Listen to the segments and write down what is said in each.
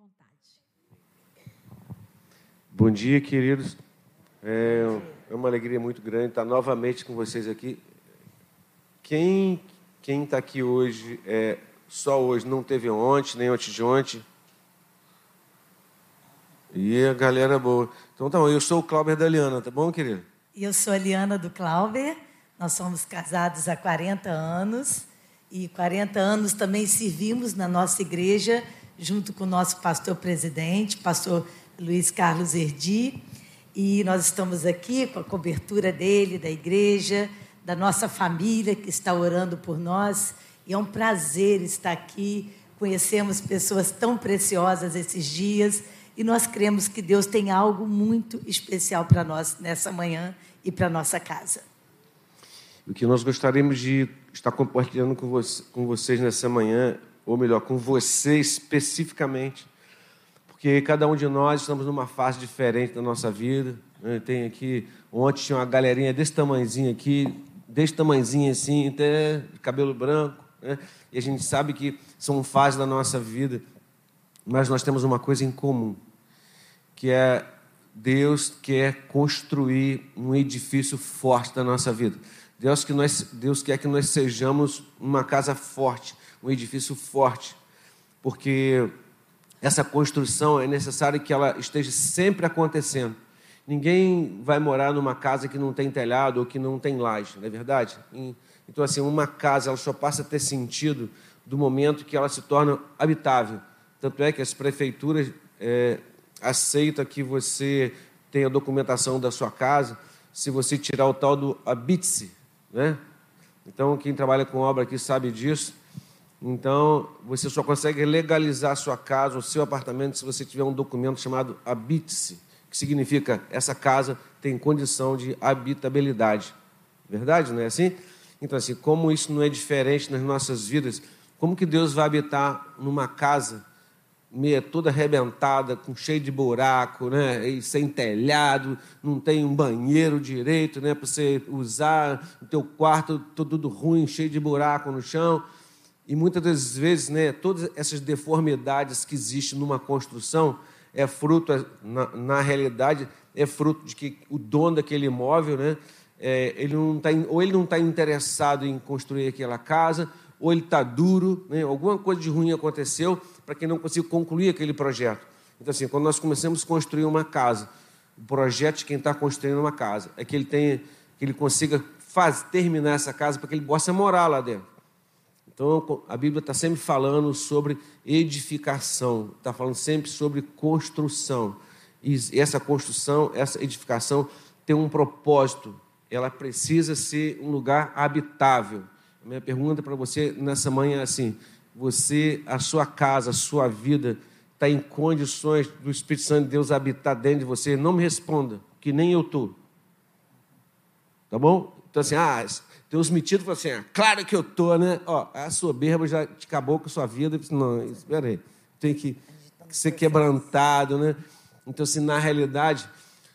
vontade. Bom dia, queridos. É uma alegria muito grande estar novamente com vocês aqui. Quem está aqui hoje, só hoje, não teve ontem, nem antes de ontem? E a galera boa. Então, tá bom, eu sou o Cláuber da Liana, tá bom, querido? E eu sou a Liana do Cláuber. Nós somos casados há 40 anos. E 40 anos também servimos na nossa igreja, junto com o nosso pastor-presidente, pastor Luiz Carlos Erdi. E nós estamos aqui com a cobertura dele, da igreja, da nossa família que está orando por nós. E é um prazer estar aqui. Conhecemos pessoas tão preciosas esses dias. E nós cremos que Deus tem algo muito especial para nós nessa manhã e para a nossa casa. O que nós gostaríamos de estar compartilhando com vocês nessa manhã, ou melhor, com você especificamente, porque cada um de nós estamos numa fase diferente da nossa vida. Tem aqui, ontem tinha uma galerinha desse tamanhozinho aqui, desse tamanhozinho assim, até de cabelo branco, né? E a gente sabe que são fases da nossa vida, mas nós temos uma coisa em comum, que é Deus quer construir um edifício forte da nossa vida. Deus quer que nós sejamos uma casa forte, um edifício forte, porque essa construção é necessário que ela esteja sempre acontecendo. Ninguém vai morar numa casa que não tem telhado ou que não tem laje, não é verdade? Então, assim, uma casa ela só passa a ter sentido do momento que ela se torna habitável. Tanto é que as prefeituras aceitam que você tenha a documentação da sua casa se você tirar o tal do habite-se, né? Então, quem trabalha com obra aqui sabe disso. Então, você só consegue legalizar a sua casa, o seu apartamento, se você tiver um documento chamado habite-se, que significa essa casa tem condição de habitabilidade. Verdade, não é assim? Então, assim, como isso não é diferente nas nossas vidas, como que Deus vai habitar numa casa meia toda arrebentada, com cheio de buraco, né? E sem telhado, não tem um banheiro direito, né? Para você usar, o teu quarto tudo ruim, cheio de buraco no chão. E muitas das vezes, né, todas essas deformidades que existem numa construção é fruto, na realidade, é fruto de que o dono daquele imóvel, né, ele não está interessado em construir aquela casa, ou ele está duro, né, alguma coisa de ruim aconteceu para que não consiga concluir aquele projeto. Então, assim, quando nós começamos a construir uma casa, o projeto de quem está construindo uma casa é que ele consiga terminar essa casa para que ele possa morar lá dentro. Então, a Bíblia está sempre falando sobre edificação, está falando sempre sobre construção. E essa construção, essa edificação tem um propósito, ela precisa ser um lugar habitável. A minha pergunta para você nessa manhã é assim: a sua casa, a sua vida está em condições do Espírito Santo de Deus habitar dentro de você? Não me responda, que nem eu estou. Tá bom? Então, assim, tem uns metidos que falam assim, claro que eu estou, né? A soberba já acabou com a sua vida. Não, espera aí, tem que ser quebrantado, né? Então, assim, na realidade,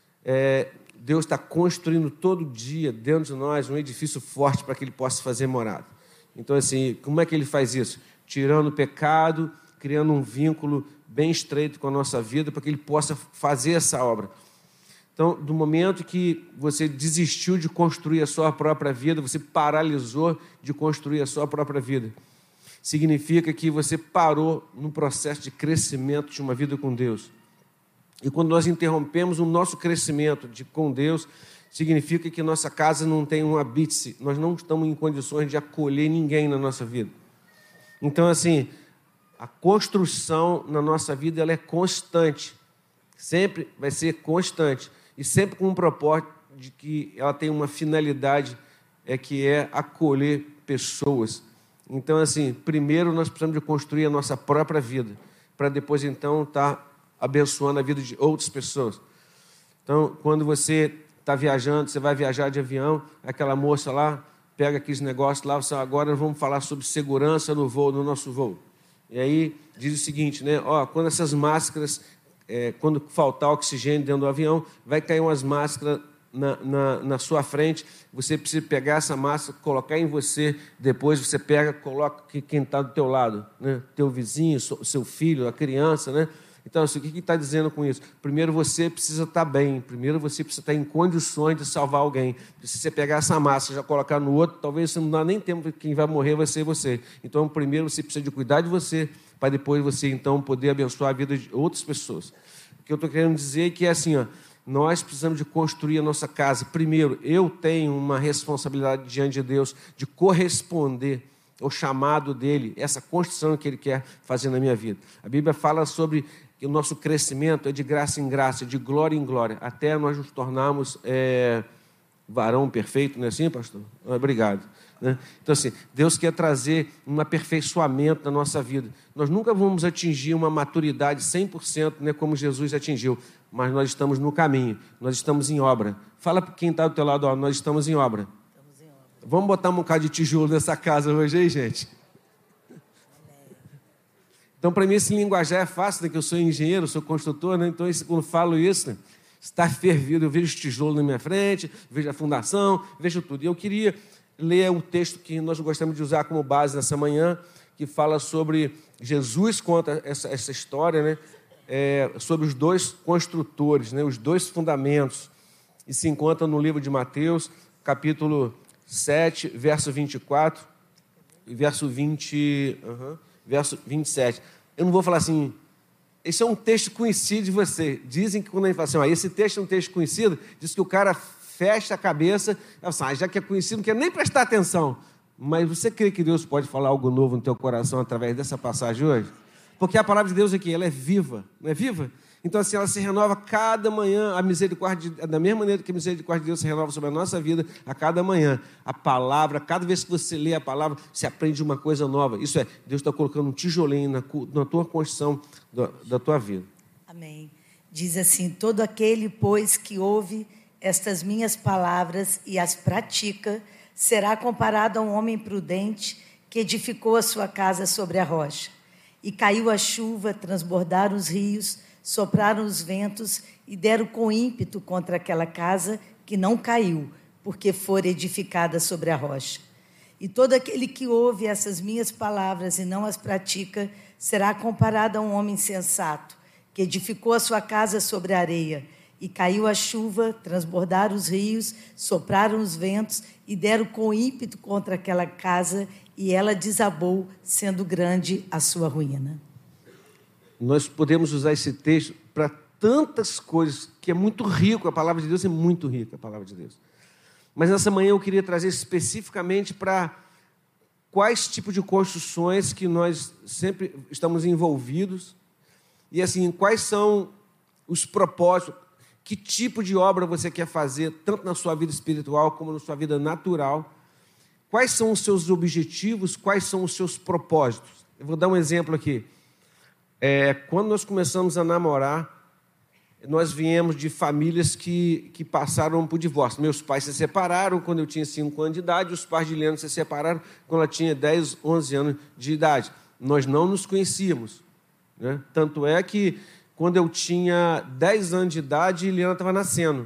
Deus está construindo todo dia dentro de nós um edifício forte para que Ele possa fazer morada. Então, assim, como é que Ele faz isso? Tirando o pecado, criando um vínculo bem estreito com a nossa vida para que Ele possa fazer essa obra. Então, do momento que você desistiu de construir a sua própria vida, você paralisou de construir a sua própria vida, significa que você parou num processo de crescimento de uma vida com Deus. E quando nós interrompemos o nosso crescimento com Deus, significa que nossa casa não tem um habite-se, nós não estamos em condições de acolher ninguém na nossa vida. Então, assim, a construção na nossa vida ela é constante, sempre vai ser constante. E sempre com um propósito de que ela tem uma finalidade, que é acolher pessoas. Então, assim, primeiro nós precisamos de construir a nossa própria vida, para depois, então, estar abençoando a vida de outras pessoas. Então, quando você está viajando, você vai viajar de avião, aquela moça lá pega aqueles negócios lá, você, agora vamos falar sobre segurança no voo, no nosso voo. E aí diz o seguinte, né? Quando essas máscaras... quando faltar oxigênio dentro do avião, vai cair umas máscaras na sua frente, você precisa pegar essa máscara, colocar em você, depois você pega, coloca quem está do teu lado, né? Teu vizinho, seu filho, a criança, né? Então, assim, o que ele está dizendo com isso? Primeiro você precisa estar bem, primeiro você precisa estar em condições de salvar alguém. Se você pegar essa massa e já colocar no outro, talvez você não dá nem tempo, quem vai morrer vai ser você. Então, primeiro você precisa de cuidar de você, para depois você, então, poder abençoar a vida de outras pessoas. O que eu estou querendo dizer é que é assim, ó, nós precisamos de construir a nossa casa. Primeiro, eu tenho uma responsabilidade diante de Deus de corresponder ao chamado dele, essa construção que ele quer fazer na minha vida. A Bíblia fala sobre que o nosso crescimento é de graça em graça, de glória em glória, até nós nos tornarmos varão perfeito, não é assim, pastor? Obrigado. Né? Então, assim, Deus quer trazer um aperfeiçoamento na nossa vida. Nós nunca vamos atingir uma maturidade 100%, né, como Jesus atingiu, mas nós estamos no caminho, nós estamos em obra. Fala para quem está do teu lado, ó, nós estamos em obra. Estamos em obra. Vamos botar um bocado de tijolo nessa casa hoje, hein, gente? Então, para mim, esse linguajar é fácil, né, que eu sou engenheiro, sou construtor, né? Então, quando falo isso, né, está fervido, eu vejo tijolo na minha frente, vejo a fundação, vejo tudo. E eu queria ler o texto que nós gostamos de usar como base nessa manhã, que fala sobre Jesus, conta essa história, né? Sobre os dois construtores, né? Os dois fundamentos, e se encontra no livro de Mateus, capítulo 7, verso 24, e verso 27. Eu não vou falar assim, esse é um texto conhecido de você. Dizem que quando a gente fala assim, esse texto é um texto conhecido, diz que o cara fecha a cabeça, assim, já que é conhecido, não quer nem prestar atenção. Mas você crê que Deus pode falar algo novo no teu coração através dessa passagem hoje? Porque a palavra de Deus aqui, ela é viva, não é viva? Então, assim, ela se renova cada manhã, a misericórdia, da mesma maneira que a misericórdia de Deus se renova sobre a nossa vida, a cada manhã. A palavra, cada vez que você lê a palavra, você aprende uma coisa nova. Isso é, Deus está colocando um tijolinho na tua construção da tua vida. Amém. Diz assim, todo aquele, pois, que ouve estas minhas palavras e as pratica, será comparado a um homem prudente que edificou a sua casa sobre a rocha. E caiu a chuva, transbordaram os rios, sopraram os ventos e deram com ímpeto contra aquela casa que não caiu, porque fora edificada sobre a rocha. E todo aquele que ouve essas minhas palavras e não as pratica, será comparado a um homem sensato, que edificou a sua casa sobre a areia. E caiu a chuva, transbordaram os rios, sopraram os ventos e deram com ímpeto contra aquela casa, e ela desabou, sendo grande a sua ruína. Nós podemos usar esse texto para tantas coisas, que é muito rico, a palavra de Deus é muito rica, a palavra de Deus. Mas nessa manhã eu queria trazer especificamente para quais tipos de construções que nós sempre estamos envolvidos, e assim, quais são os propósitos, que tipo de obra você quer fazer, tanto na sua vida espiritual como na sua vida natural, quais são os seus objetivos, quais são os seus propósitos. Eu vou dar um exemplo aqui. Quando nós começamos a namorar, nós viemos de famílias que passaram por divórcio. Meus pais se separaram quando eu tinha 5 anos de idade, os pais de Liana se separaram quando ela tinha 10, 11 anos de idade. Nós não nos conhecíamos, né? Tanto é que quando eu tinha 10 anos de idade, Liana estava nascendo.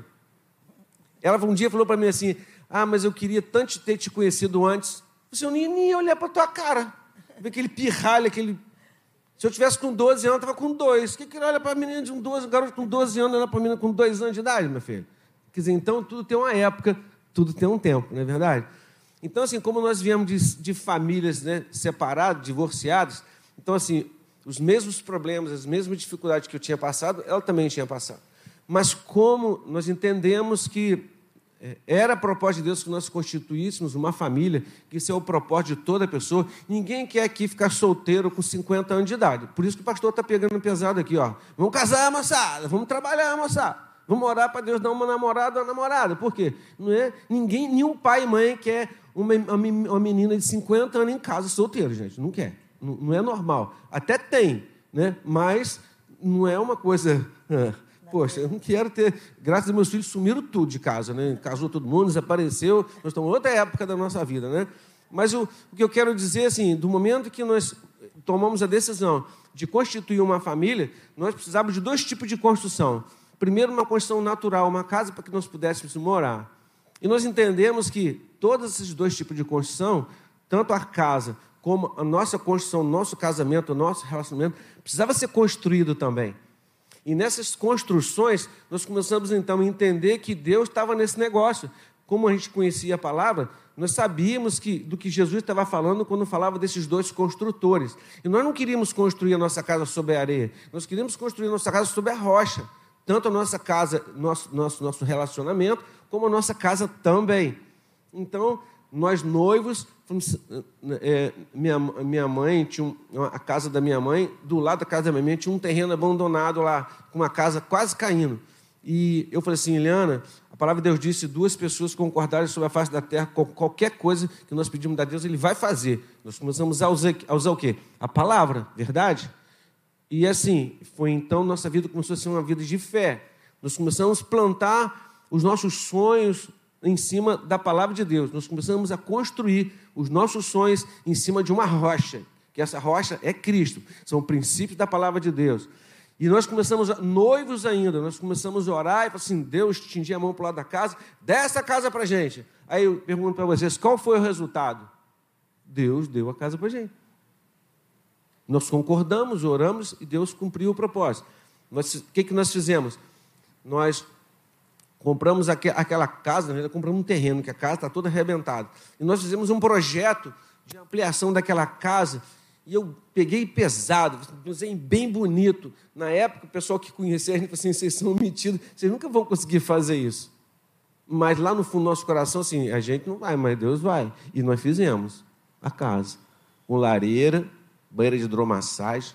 Ela um dia falou para mim assim, mas eu queria tanto ter te conhecido antes. Eu nem ia olhar para a tua cara. Ver aquele pirralho, aquele... Se eu tivesse com 12 anos, eu estava com 2. O que ele olha para a menina de 12, um garoto com 12 anos, olha para a menina com 2 anos de idade, meu filho? Quer dizer, então, tudo tem uma época, tudo tem um tempo, não é verdade? Então, assim, como nós viemos de famílias, né, separadas, divorciadas, então, assim, os mesmos problemas, as mesmas dificuldades que eu tinha passado, ela também tinha passado. Mas como nós entendemos que era a propósito de Deus que nós constituíssemos uma família, que isso é o propósito de toda pessoa. Ninguém quer aqui ficar solteiro com 50 anos de idade. Por isso que o pastor está pegando pesado aqui, ó. Vamos casar, moçada, vamos trabalhar, moçada. Vamos orar para Deus dar uma namorada ou uma namorada. Por quê? Não é? Nenhum pai e mãe quer uma menina de 50 anos em casa solteira, gente. Não quer. Não é normal. Até tem, né? Mas não é uma coisa... Poxa, eu não quero ter... Graças a meus filhos sumiram tudo de casa, né? Casou todo mundo, desapareceu. Nós estamos em outra época da nossa vida, né? Mas o que eu quero dizer, assim, do momento que nós tomamos a decisão de constituir uma família, nós precisávamos de 2 tipos de construção. Primeiro, uma construção natural, uma casa para que nós pudéssemos morar. E nós entendemos que todos esses 2 tipos de construção, tanto a casa como a nossa construção, o nosso casamento, o nosso relacionamento, precisava ser construído também. E nessas construções, nós começamos então a entender que Deus estava nesse negócio. Como a gente conhecia a palavra, nós sabíamos do que Jesus estava falando quando falava desses dois construtores. E nós não queríamos construir a nossa casa sobre a areia, nós queríamos construir a nossa casa sobre a rocha. Tanto a nossa casa, nosso relacionamento, como a nossa casa também. Então, nós noivos, minha mãe, a casa da minha mãe, do lado da casa da minha mãe, tinha um terreno abandonado lá, com uma casa quase caindo. E eu falei assim, Eliana, a palavra de Deus disse, 2 pessoas concordarem sobre a face da terra, qualquer coisa que nós pedimos a Deus, Ele vai fazer. Nós começamos a usar o quê? A palavra, verdade? E assim, foi então nossa vida começou a ser uma vida de fé. Nós começamos a plantar os nossos sonhos em cima da palavra de Deus. Nós começamos a construir os nossos sonhos em cima de uma rocha, que essa rocha é Cristo. São princípios da palavra de Deus. E nós começamos, noivos ainda, nós começamos a orar e falar assim, Deus estendia a mão para o lado da casa, dê essa casa para a gente. Aí eu pergunto para vocês, qual foi o resultado? Deus deu a casa para a gente. Nós concordamos, oramos e Deus cumpriu o propósito. O que nós fizemos? Nós compramos aquela casa, nós compramos um terreno, que a casa está toda arrebentada. E nós fizemos um projeto de ampliação daquela casa. E eu peguei pesado, usei bem bonito. Na época, o pessoal que conhecia a gente falou assim, vocês são metidos, vocês nunca vão conseguir fazer isso. Mas lá no fundo do nosso coração, assim, a gente não vai, mas Deus vai. E nós fizemos a casa. Com lareira, banheira de hidromassagem.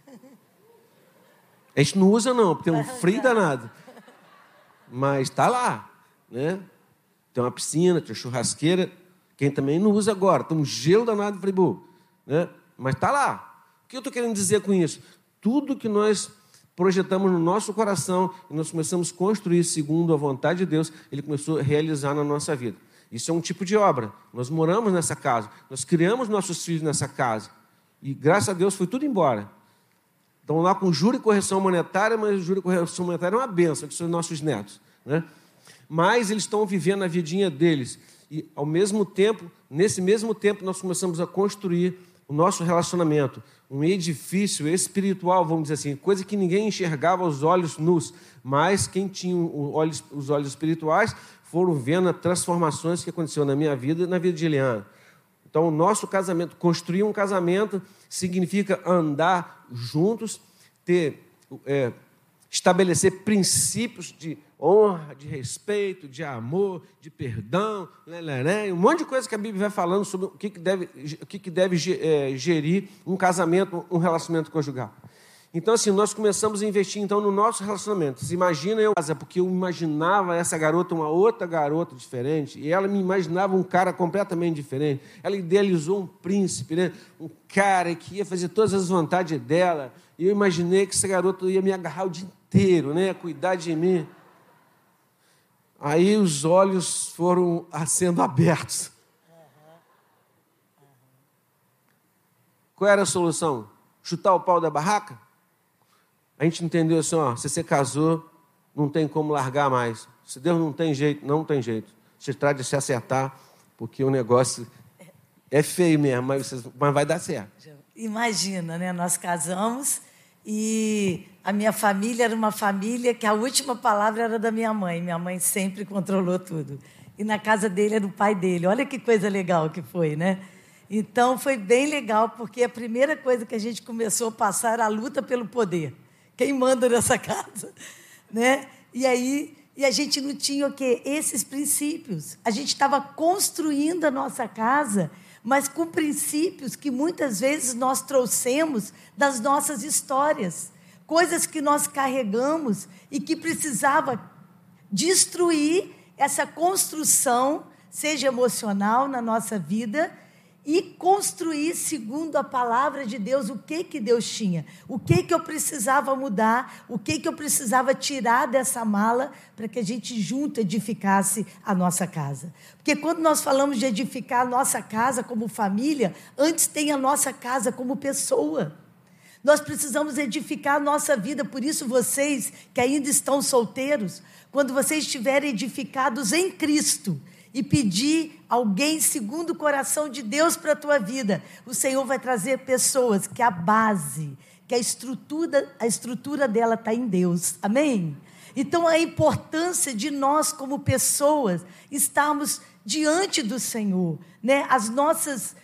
A gente não usa não, porque tem um frio danado. Mas está lá, né? Tem uma piscina, tem uma churrasqueira. Quem também não usa agora. Tem um gelo danado de Friburgo, né? Mas está lá. O que eu estou querendo dizer com isso? Tudo que nós projetamos no nosso coração e nós começamos a construir segundo a vontade de Deus, Ele começou a realizar na nossa vida. Isso é um tipo de obra. Nós moramos nessa casa. Nós criamos nossos filhos nessa casa. E, graças a Deus, foi tudo embora. Estão lá com juro e correção monetária, mas juro e correção monetária é uma bênção, que são nossos netos, né? Mas eles estão vivendo a vidinha deles. E, ao mesmo tempo, nesse mesmo tempo, nós começamos a construir o nosso relacionamento. Um edifício espiritual, vamos dizer assim, coisa que ninguém enxergava aos olhos nus. Mas quem tinha os olhos espirituais foram vendo as transformações que aconteceram na minha vida e na vida de Eliana. Então, o nosso casamento, construir um casamento significa andar juntos, estabelecer princípios de honra, de respeito, de amor, de perdão, um monte de coisa que a Bíblia vai falando sobre o que deve gerir um casamento, um relacionamento conjugal. Então, assim, nós começamos a investir então, no nosso relacionamento. Você imagina porque eu imaginava essa garota uma outra garota diferente, e ela me imaginava um cara completamente diferente. Ela idealizou um príncipe, né? Um cara que ia fazer todas as vontades dela, e eu imaginei que essa garota ia me agarrar o dia inteiro, né? Cuidar de mim. Aí os olhos foram sendo abertos. Qual era a solução? Chutar o pau da barraca? A gente entendeu assim, ó, se você casou, não tem como largar mais. Se Deus não tem jeito, não tem jeito. Você trata de se acertar, porque o negócio é feio mesmo, mas vai dar certo. Imagina, né? Nós casamos e a minha família era uma família que a última palavra era da minha mãe. Minha mãe sempre controlou tudo. E na casa dele era o pai dele. Olha que coisa legal que foi, né? Então, foi bem legal, porque a primeira coisa que a gente começou a passar era a luta pelo poder. Quem manda nessa casa, né? E a gente não tinha o quê? Esses princípios. A gente estava construindo a nossa casa, mas com princípios que muitas vezes nós trouxemos das nossas histórias, coisas que nós carregamos e que precisava destruir essa construção, seja emocional na nossa vida, e construir segundo a palavra de Deus o que Deus tinha, o que eu precisava mudar, o que eu precisava tirar dessa mala para que a gente junto edificasse a nossa casa. Porque quando nós falamos de edificar a nossa casa como família, antes tem a nossa casa como pessoa. Nós precisamos edificar a nossa vida, por isso vocês que ainda estão solteiros, quando vocês estiverem edificados em Cristo, e pedir alguém segundo o coração de Deus para a tua vida, o Senhor vai trazer pessoas que a base, que a estrutura dela está em Deus. Amém? Então, a importância de nós, como pessoas, estarmos diante do Senhor, né? As nossas...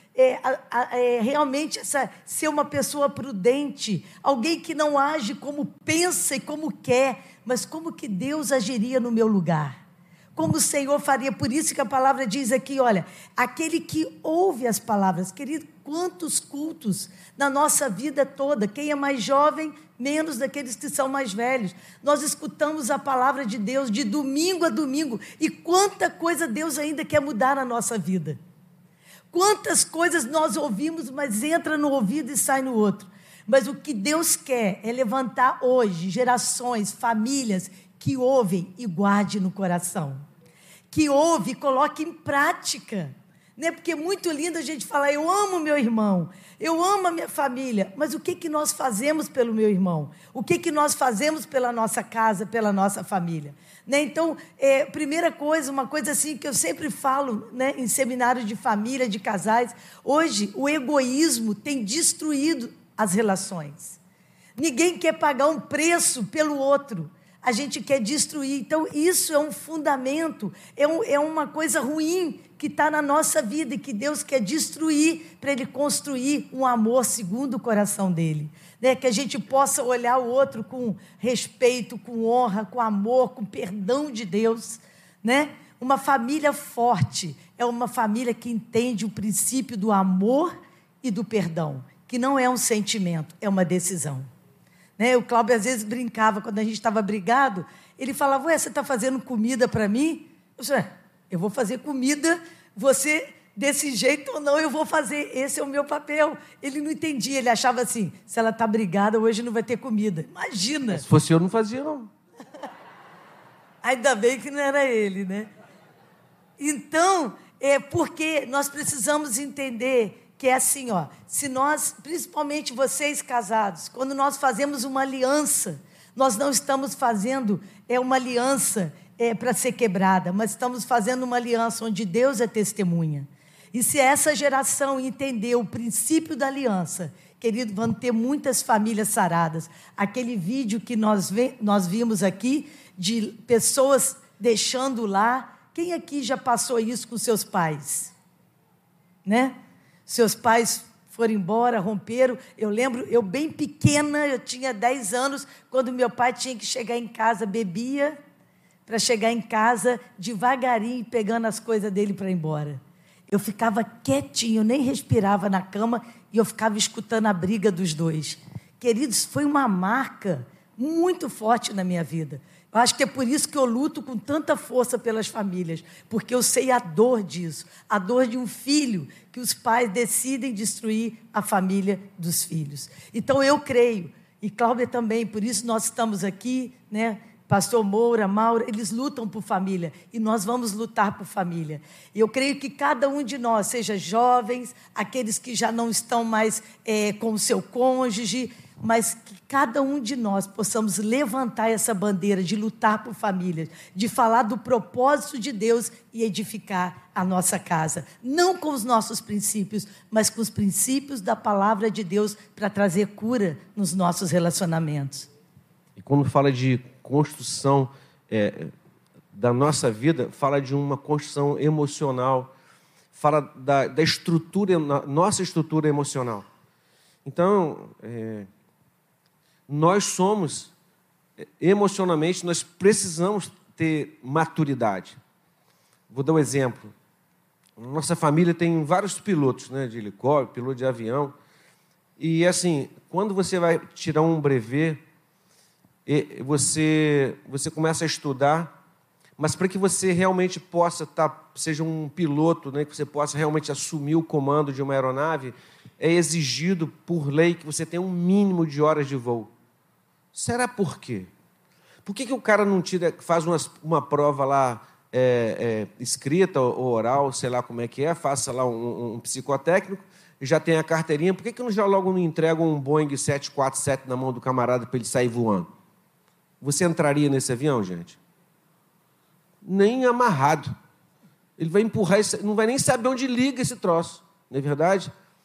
realmente ser uma pessoa prudente, alguém que não age como pensa e como quer, mas como que Deus agiria no meu lugar, como o Senhor faria. Por isso que a palavra diz aqui, olha, aquele que ouve as palavras. Querido, quantos cultos na nossa vida toda, quem é mais jovem, menos daqueles que são mais velhos, nós escutamos a palavra de Deus de domingo a domingo, e quanta coisa Deus ainda quer mudar na nossa vida. Quantas coisas nós ouvimos, mas entra no ouvido e sai no outro. Mas o que Deus quer é levantar hoje gerações, famílias que ouvem e guardem no coração. Que ouve e coloque em prática. Né? Porque é muito lindo a gente falar, eu amo meu irmão, eu amo a minha família. Mas o que nós fazemos pelo meu irmão? O que nós fazemos pela nossa casa, pela nossa família? Né? Então, primeira coisa, uma coisa assim que eu sempre falo, né, em seminários de família, de casais, hoje o egoísmo tem destruído as relações. Ninguém quer pagar um preço pelo outro, a gente quer destruir. Então, isso é um fundamento, é uma coisa ruim que está na nossa vida e que Deus quer destruir para Ele construir um amor segundo o coração dEle. Né? Que a gente possa olhar o outro com respeito, com honra, com amor, com perdão de Deus. Né? Uma família forte é uma família que entende o princípio do amor e do perdão, que não é um sentimento, é uma decisão. Né? O Cláudio às vezes brincava, quando a gente estava brigado, ele falava, ué, você está fazendo comida para mim? Eu disse, eu vou fazer comida, você desse jeito ou não, eu vou fazer, esse é o meu papel. Ele não entendia, ele achava assim, se ela está brigada, hoje não vai ter comida. Imagina! Se fosse eu, não fazia, não. Ainda bem que não era ele, né? Então, porque nós precisamos entender que é assim, ó, se nós, principalmente vocês casados, quando nós fazemos uma aliança, nós não estamos fazendo uma aliança para ser quebrada, mas estamos fazendo uma aliança onde Deus é testemunha. E se essa geração entender o princípio da aliança, querido, vão ter muitas famílias saradas. Aquele vídeo que nós vimos aqui, de pessoas deixando lá, quem aqui já passou isso com seus pais? Né? Seus pais foram embora, romperam. Eu lembro, eu bem pequena, eu tinha 10 anos, quando meu pai tinha que chegar em casa, bebia, para chegar em casa devagarinho, pegando as coisas dele para ir embora. Eu ficava quietinho, eu nem respirava na cama, e eu ficava escutando a briga dos dois. Queridos, foi uma marca muito forte na minha vida. Eu acho que é por isso que eu luto com tanta força pelas famílias, porque eu sei a dor disso, a dor de um filho, que os pais decidem destruir a família dos filhos. Então, eu creio, e Cláudia também, por isso nós estamos aqui, né? Pastor Moura, Maura, eles lutam por família, e nós vamos lutar por família. Eu creio que cada um de nós, seja jovens, aqueles que já não estão mais com o seu cônjuge, mas que cada um de nós possamos levantar essa bandeira de lutar por famílias, de falar do propósito de Deus e edificar a nossa casa. Não com os nossos princípios, mas com os princípios da palavra de Deus para trazer cura nos nossos relacionamentos. E quando fala de construção da nossa vida, fala de uma construção emocional, fala da estrutura, nossa estrutura emocional. Então, nós somos, emocionalmente, nós precisamos ter maturidade. Vou dar um exemplo. Nossa família tem vários pilotos, né, de helicóptero, piloto de avião. E, assim, quando você vai tirar um brevet, você começa a estudar, mas para que você realmente possa seja um piloto, né, que você possa realmente assumir o comando de uma aeronave, é exigido por lei que você tenha um mínimo de horas de voo. Será por quê? Por que o cara não faz uma prova lá escrita ou oral, sei lá como é que é, faça lá um psicotécnico, já tem a carteirinha, por que já logo não entregam um Boeing 747 na mão do camarada para ele sair voando? Você entraria nesse avião, gente? Nem amarrado. Ele vai empurrar, não vai nem saber onde liga esse troço, não é verdade?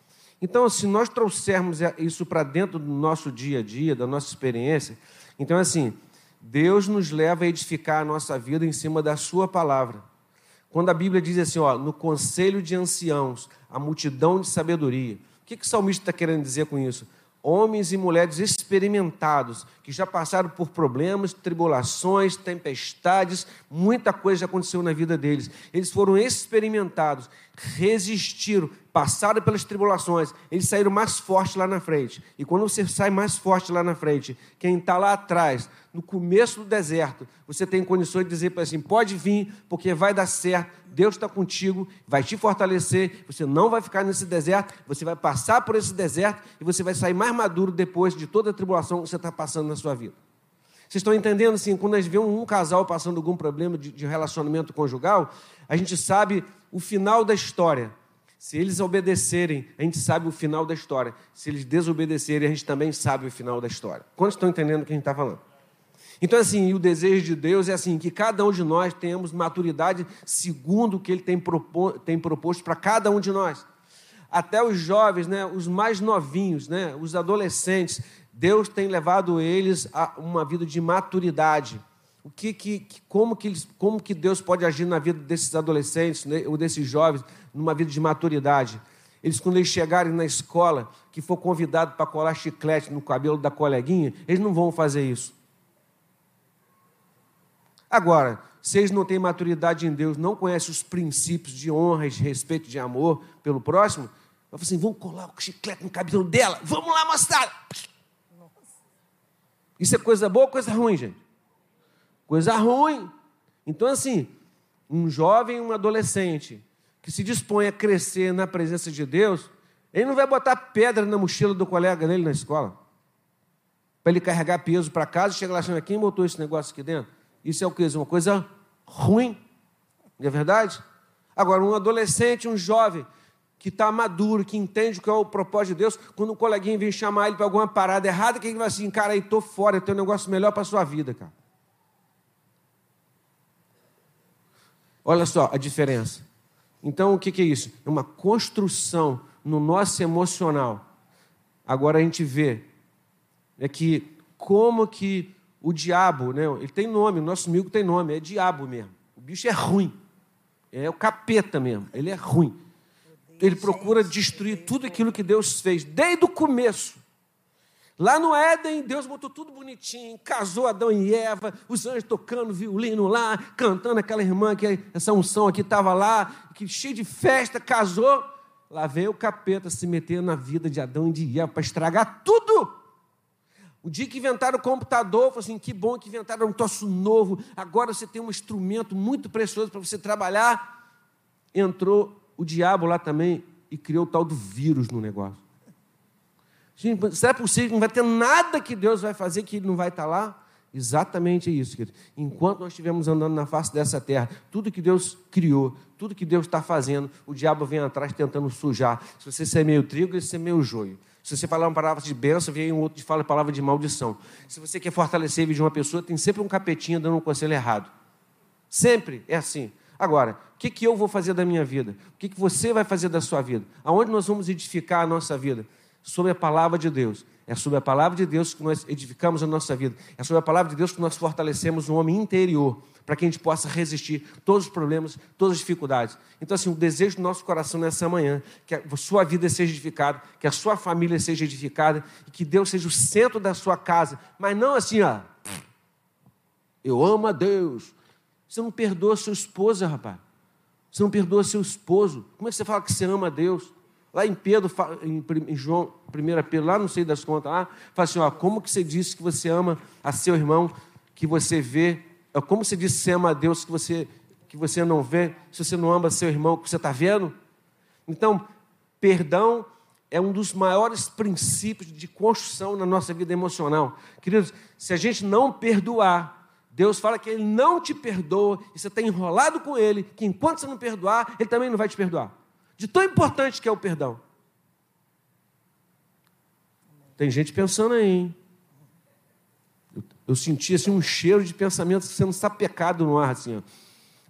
Então, se nós trouxermos isso para dentro do nosso dia a dia, da nossa experiência, então, assim, Deus nos leva a edificar a nossa vida em cima da sua palavra. Quando a Bíblia diz assim, ó, no conselho de anciãos, a multidão de sabedoria. O que o salmista está querendo dizer com isso? Homens e mulheres experimentados, que já passaram por problemas, tribulações, tempestades, muita coisa já aconteceu na vida deles. Eles foram experimentados, resistiram, passaram pelas tribulações, eles saíram mais fortes lá na frente. E quando você sai mais forte lá na frente, quem está lá atrás, no começo do deserto, você tem condições de dizer para assim, pode vir, porque vai dar certo, Deus está contigo, vai te fortalecer, você não vai ficar nesse deserto, você vai passar por esse deserto e você vai sair mais maduro depois de toda a tribulação que você está passando na sua vida. Vocês estão entendendo, assim, quando a gente vê um casal passando algum problema de relacionamento conjugal, a gente sabe o final da história. Se eles obedecerem, a gente sabe o final da história. Se eles desobedecerem, a gente também sabe o final da história. Quantos estão entendendo o que a gente está falando? Então, assim, o desejo de Deus é assim, que cada um de nós tenhamos maturidade segundo o que Ele tem proposto para cada um de nós. Até os jovens, né, os mais novinhos, né, os adolescentes, Deus tem levado eles a uma vida de maturidade. Como que Deus pode agir na vida desses adolescentes, né, ou desses jovens, numa vida de maturidade? Eles, quando eles chegarem na escola, que for convidado para colar chiclete no cabelo da coleguinha, eles não vão fazer isso. Agora, se eles não têm maturidade em Deus, não conhecem os princípios de honra, de respeito, de amor pelo próximo, vai falar assim, vamos colar o chiclete no cabelo dela, vamos lá, moçada. Isso é coisa boa ou coisa ruim, gente? Coisa ruim. Então, assim, um jovem, um adolescente que se dispõe a crescer na presença de Deus, ele não vai botar pedra na mochila do colega dele na escola, para ele carregar peso para casa e chegar lá achando, quem botou esse negócio aqui dentro? Isso é o quê? Uma coisa ruim, não é verdade? Agora, um adolescente, um jovem, que está maduro, que entende o que é o propósito de Deus, quando um coleguinha vem chamar ele para alguma parada errada, que ele vai assim, cara, aí estou fora, eu tenho um negócio melhor para a sua vida, cara. Olha só a diferença. Então, o que é isso? É uma construção no nosso emocional. Agora a gente vê que como que o diabo, né, ele tem nome, o nosso amigo tem nome, é diabo mesmo. O bicho é ruim, é o capeta mesmo, ele é ruim. Ele procura destruir tudo aquilo que Deus fez, desde o começo. Lá no Éden, Deus botou tudo bonitinho, casou Adão e Eva, os anjos tocando violino lá, cantando aquela irmã, que essa unção aqui estava lá, que cheio de festa, casou. Lá veio o capeta se meter na vida de Adão e de Eva para estragar tudo. O dia que inventaram o computador, falou assim, que bom que inventaram um troço novo, agora você tem um instrumento muito precioso para você trabalhar. Entrou o diabo lá também e criou o tal do vírus no negócio. Gente, será possível que não vai ter nada que Deus vai fazer que Ele não vai estar lá? Exatamente isso, querido. Enquanto nós estivermos andando na face dessa terra, tudo que Deus criou, tudo que Deus está fazendo, o diabo vem atrás tentando sujar. Se você semeia o trigo, ele semeia o joio. Se você falar uma palavra de bênção, vem um outro que fala palavra de maldição. Se você quer fortalecer a vida de uma pessoa, tem sempre um capetinha dando um conselho errado. Sempre é assim. Agora, o que eu vou fazer da minha vida? O que você vai fazer da sua vida? Aonde nós vamos edificar a nossa vida? Sobre a palavra de Deus. É sobre a palavra de Deus que nós edificamos a nossa vida. É sobre a palavra de Deus que nós fortalecemos um homem interior, para que a gente possa resistir todos os problemas, todas as dificuldades. Então, assim, o desejo do nosso coração nessa manhã, que a sua vida seja edificada, que a sua família seja edificada, e que Deus seja o centro da sua casa. Mas não assim, ó, eu amo a Deus. Você não perdoa sua esposa, rapaz. Você não perdoa seu esposo. Como é que você fala que você ama a Deus? Lá em Pedro, em João, 1 Pedro, lá não sei das contas, lá, fala assim, ó, como que você disse que você ama a seu irmão, que você vê, como você disse que você ama a Deus, que você não vê, se você não ama seu irmão, que você está vendo? Então, perdão é um dos maiores princípios de construção na nossa vida emocional. Queridos, se a gente não perdoar, Deus fala que Ele não te perdoa, e você está enrolado com Ele, que enquanto você não perdoar, Ele também não vai te perdoar. De tão importante que é o perdão. Tem gente pensando aí, hein? Eu senti assim, um cheiro de pensamento sendo sapecado no ar, assim, ó,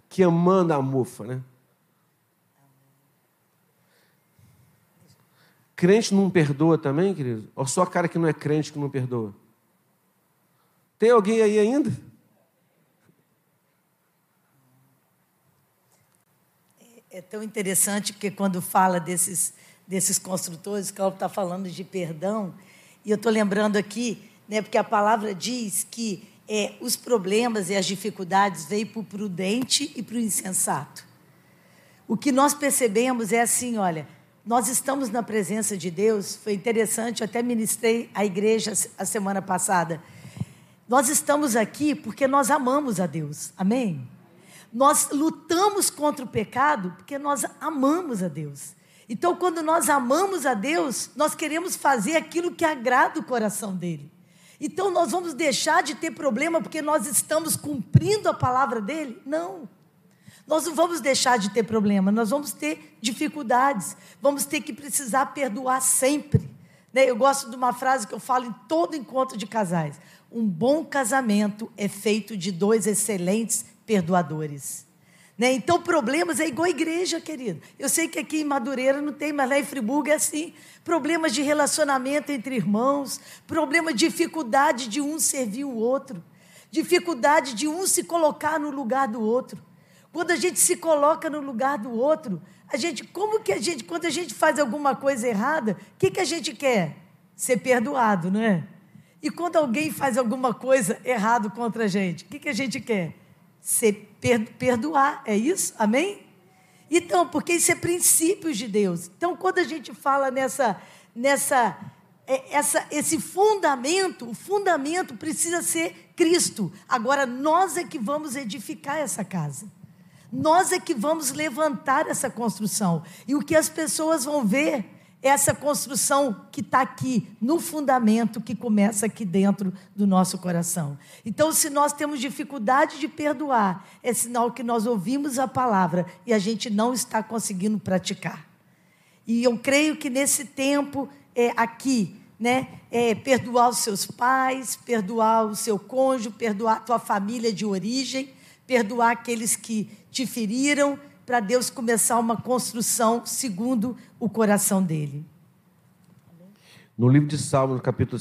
queimando a mufa, né? Crente não perdoa também, querido? Ou só cara que não é crente que não perdoa? Tem alguém aí ainda? É tão interessante porque quando fala desses construtores, o Cláudio está falando de perdão, e eu estou lembrando aqui, né, porque a palavra diz que os problemas e as dificuldades veem para o prudente e para o insensato. O que nós percebemos é assim, olha, nós estamos na presença de Deus, foi interessante, eu até ministrei a igreja a semana passada. Nós estamos aqui porque nós amamos a Deus, amém? Nós lutamos contra o pecado porque nós amamos a Deus. Então, quando nós amamos a Deus, nós queremos fazer aquilo que agrada o coração dele. Então, nós vamos deixar de ter problema porque nós estamos cumprindo a palavra dele? Não. Nós não vamos deixar de ter problema, nós vamos ter dificuldades, vamos ter que precisar perdoar sempre. Eu gosto de uma frase que eu falo em todo encontro de casais. Um bom casamento é feito de 2 excelentes perdoadores. Então, problemas é igual a igreja, querido. Eu sei que aqui em Madureira não tem, mas lá em Friburgo é assim. Problemas de relacionamento entre irmãos, problema, dificuldade de um servir o outro, dificuldade de um se colocar no lugar do outro. Quando a gente se coloca no lugar do outro, quando a gente faz alguma coisa errada, o que a gente quer? Ser perdoado, não é? E quando alguém faz alguma coisa errada contra a gente, o que a gente quer? Perdoar, é isso? Amém? Então, porque isso é princípios de Deus. Então, quando a gente fala esse fundamento, o fundamento precisa ser Cristo. Agora, nós é que vamos edificar essa casa. Nós é que vamos levantar essa construção. E o que as pessoas vão ver é essa construção que está aqui, no fundamento que começa aqui dentro do nosso coração. Então, se nós temos dificuldade de perdoar, é sinal que nós ouvimos a palavra e a gente não está conseguindo praticar. E eu creio que nesse tempo aqui, perdoar os seus pais, perdoar o seu cônjuge, perdoar a tua família de origem, perdoar aqueles que te feriram, para Deus começar uma construção segundo o coração dele. No livro de Salmos, no capítulo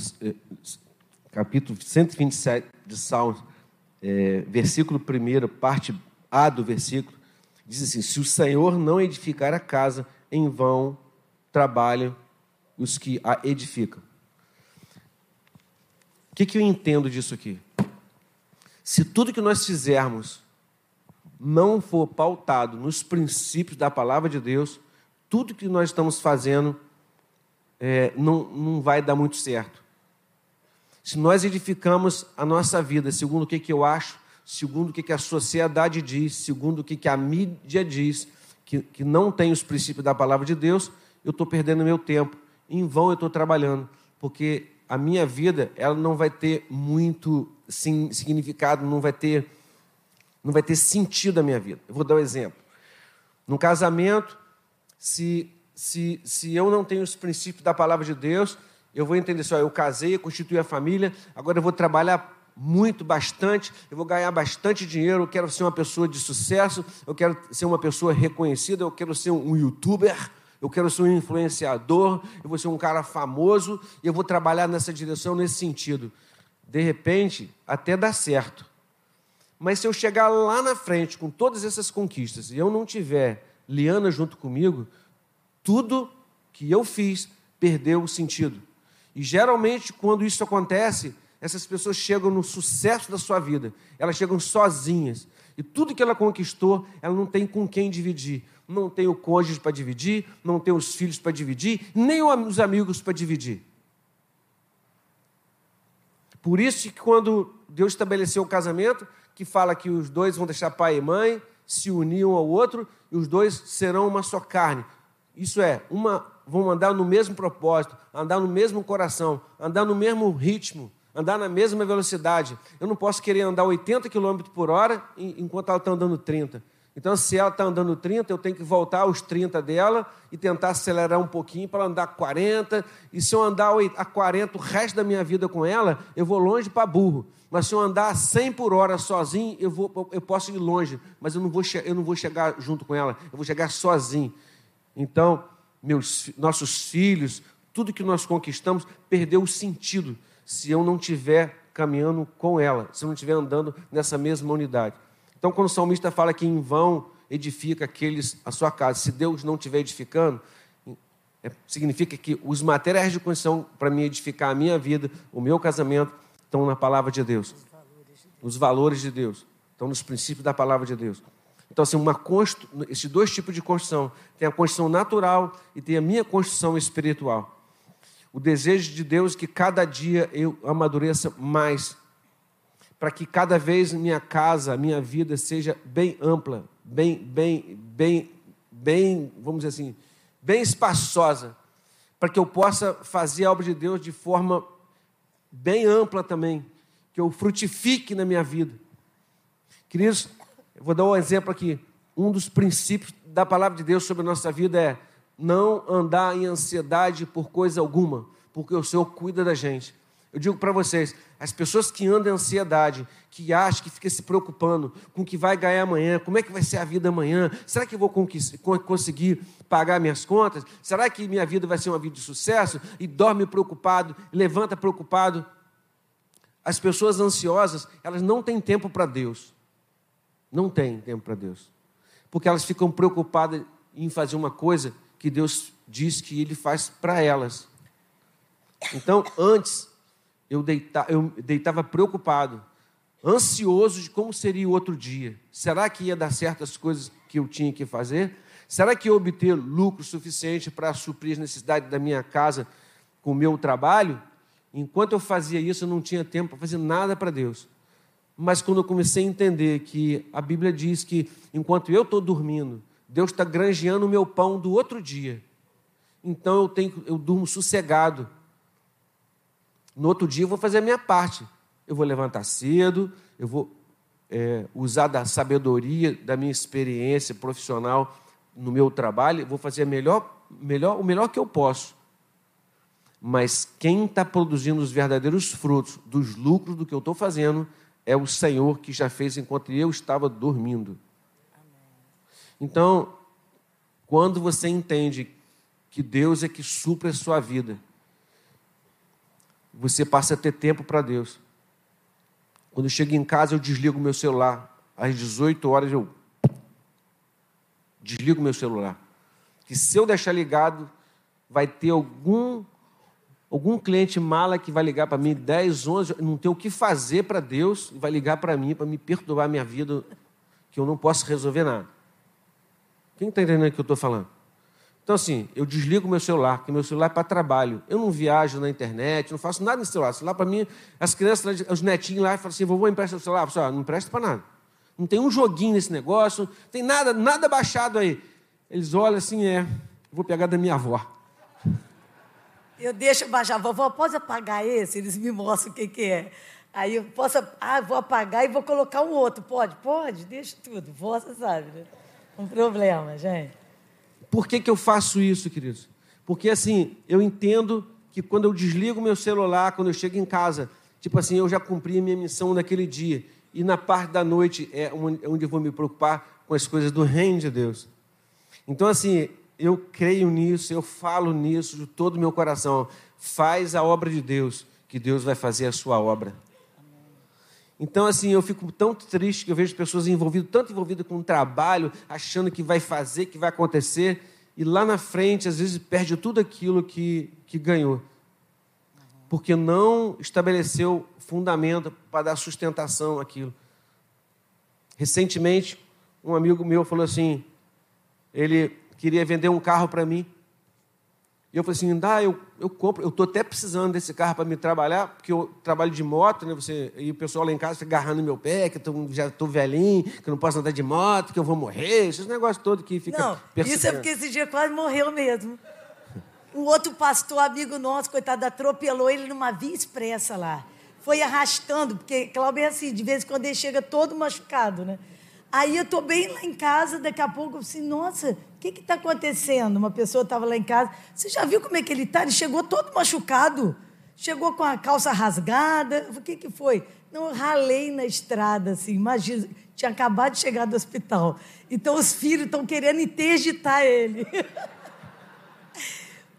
127 de Salmos, versículo 1, parte A do versículo, diz assim: se o Senhor não edificar a casa, em vão trabalham os que a edificam. O que eu entendo disso aqui? Se tudo que nós fizermos não for pautado nos princípios da palavra de Deus, tudo que nós estamos fazendo não vai dar muito certo. Se nós edificamos a nossa vida segundo o que eu acho, segundo o que a sociedade diz, segundo o que a mídia diz, que não tem os princípios da palavra de Deus, eu estou perdendo meu tempo. Em vão eu estou trabalhando, porque a minha vida ela não vai ter muito significado, não vai ter sentido a minha vida. Eu vou dar um exemplo. Num casamento, se eu não tenho os princípios da palavra de Deus, eu vou entender só, eu casei, eu constituí a família, agora eu vou trabalhar bastante, eu vou ganhar bastante dinheiro, eu quero ser uma pessoa de sucesso, eu quero ser uma pessoa reconhecida, eu quero ser um youtuber, eu quero ser um influenciador, eu vou ser um cara famoso, e eu vou trabalhar nessa direção, nesse sentido. De repente, até dá certo. Mas se eu chegar lá na frente com todas essas conquistas e eu não tiver Liana junto comigo, tudo que eu fiz perdeu o sentido. E geralmente, quando isso acontece, essas pessoas chegam no sucesso da sua vida. Elas chegam sozinhas. E tudo que ela conquistou, ela não tem com quem dividir. Não tem o cônjuge para dividir, não tem os filhos para dividir, nem os amigos para dividir. Por isso que quando Deus estabeleceu o casamento, que fala que os dois vão deixar pai e mãe, se unir um ao outro, e os dois serão uma só carne. Isso vão andar no mesmo propósito, andar no mesmo coração, andar no mesmo ritmo, andar na mesma velocidade. Eu não posso querer andar 80 km por hora enquanto ela está andando 30. Então, se ela está andando 30, eu tenho que voltar aos 30 dela e tentar acelerar um pouquinho para ela andar 40. E se eu andar a 40 o resto da minha vida com ela, eu vou longe para burro. Mas se eu andar a 100 por hora sozinho, eu posso ir longe, mas eu não vou chegar junto com ela, eu vou chegar sozinho. Então, nossos filhos, tudo que nós conquistamos, perdeu o sentido se eu não estiver caminhando com ela, se eu não estiver andando nessa mesma unidade. Então, quando o salmista fala que em vão edifica aqueles a sua casa, se Deus não estiver edificando, significa que os materiais de construção para me edificar a minha vida, o meu casamento, estão na palavra de Deus. Os valores de Deus. Estão nos princípios da palavra de Deus. Então, assim, esses dois tipos de construção. Tem a construção natural e tem a minha construção espiritual. O desejo de Deus é que cada dia eu amadureça mais, para que cada vez minha casa, minha vida seja bem ampla, bem, vamos dizer assim, bem espaçosa, para que eu possa fazer a obra de Deus de forma bem ampla também, que eu frutifique na minha vida. Queridos, eu vou dar um exemplo aqui. Um dos princípios da palavra de Deus sobre a nossa vida é não andar em ansiedade por coisa alguma, porque o Senhor cuida da gente. Eu digo para vocês, as pessoas que andam em ansiedade, que acham, que ficam se preocupando com o que vai ganhar amanhã, como é que vai ser a vida amanhã, será que eu vou conseguir pagar minhas contas? Será que minha vida vai ser uma vida de sucesso? E dorme preocupado, levanta preocupado. As pessoas ansiosas, elas não têm tempo para Deus. Não têm tempo para Deus. Porque elas ficam preocupadas em fazer uma coisa que Deus diz que Ele faz para elas. Então, antes, eu deitava preocupado, ansioso de como seria o outro dia. Será que ia dar certo as coisas que eu tinha que fazer? Será que eu ia obter lucro suficiente para suprir as necessidades da minha casa com o meu trabalho? Enquanto eu fazia isso, eu não tinha tempo para fazer nada para Deus. Mas quando eu comecei a entender que a Bíblia diz que enquanto eu estou dormindo, Deus está granjeando o meu pão do outro dia. Então eu durmo sossegado. No outro dia eu vou fazer a minha parte. Eu vou levantar cedo, eu vou usar da sabedoria, da minha experiência profissional no meu trabalho, eu vou fazer o melhor que eu posso. Mas quem está produzindo os verdadeiros frutos dos lucros do que eu estou fazendo é o Senhor, que já fez enquanto eu estava dormindo. Então, quando você entende que Deus é que supre a sua vida, você passa a ter tempo para Deus. Quando eu chego em casa, eu desligo o meu celular. Às 18 horas, eu desligo o meu celular. Que se eu deixar ligado, vai ter algum cliente mala que vai ligar para mim 10, 11, não tem o que fazer para Deus, e vai ligar para mim, para me perturbar a minha vida, que eu não posso resolver nada. Quem está entendendo o que eu estou falando? Então, assim, eu desligo o meu celular, porque meu celular é para trabalho. Eu não viajo na internet, não faço nada no celular. Celular, para mim, as crianças, os netinhos lá, falam assim, vovô, empresta o celular. Eu não empresta para nada. Não tem um joguinho nesse negócio, não tem nada baixado aí. Eles olham assim, vou pegar da minha avó. Eu deixo baixar, vovó, pode apagar esse? Eles me mostram o que é. Aí eu posso, vou apagar e vou colocar um outro. Pode, deixa tudo. Vó, você sabe, né? Não tem problema, gente. Por que eu faço isso, queridos? Porque, assim, eu entendo que quando eu desligo meu celular, quando eu chego em casa, tipo assim, eu já cumpri a minha missão naquele dia. E na parte da noite é onde eu vou me preocupar com as coisas do reino de Deus. Então, assim, eu creio nisso, eu falo nisso de todo o meu coração. Faz a obra de Deus, que Deus vai fazer a sua obra. Então, assim, eu fico tão triste que eu vejo pessoas tanto envolvidas com o trabalho, achando que vai fazer, que vai acontecer, e lá na frente, às vezes, perde tudo aquilo que ganhou. Porque não estabeleceu fundamento para dar sustentação àquilo. Recentemente, um amigo meu falou assim, ele queria vender um carro para mim. E eu falei assim, eu compro, eu estou até precisando desse carro para me trabalhar, porque eu trabalho de moto, né? E o pessoal lá em casa fica agarrando meu pé, que eu já estou velhinho, que eu não posso andar de moto, que eu vou morrer, esses negócios todos que fica perseguindo. Isso é porque esse dia quase morreu mesmo. Um outro pastor, amigo nosso, coitado, atropelou ele numa via expressa lá. Foi arrastando, porque Cláudio é assim, de vez em quando ele chega todo machucado, né? Aí eu estou bem lá em casa, daqui a pouco, assim, nossa, o que está acontecendo? Uma pessoa estava lá em casa, você já viu como é que ele está? Ele chegou todo machucado, chegou com a calça rasgada, o que foi? Não, eu ralei na estrada, assim, imagina, tinha acabado de chegar do hospital. Então, os filhos estão querendo interditar ele.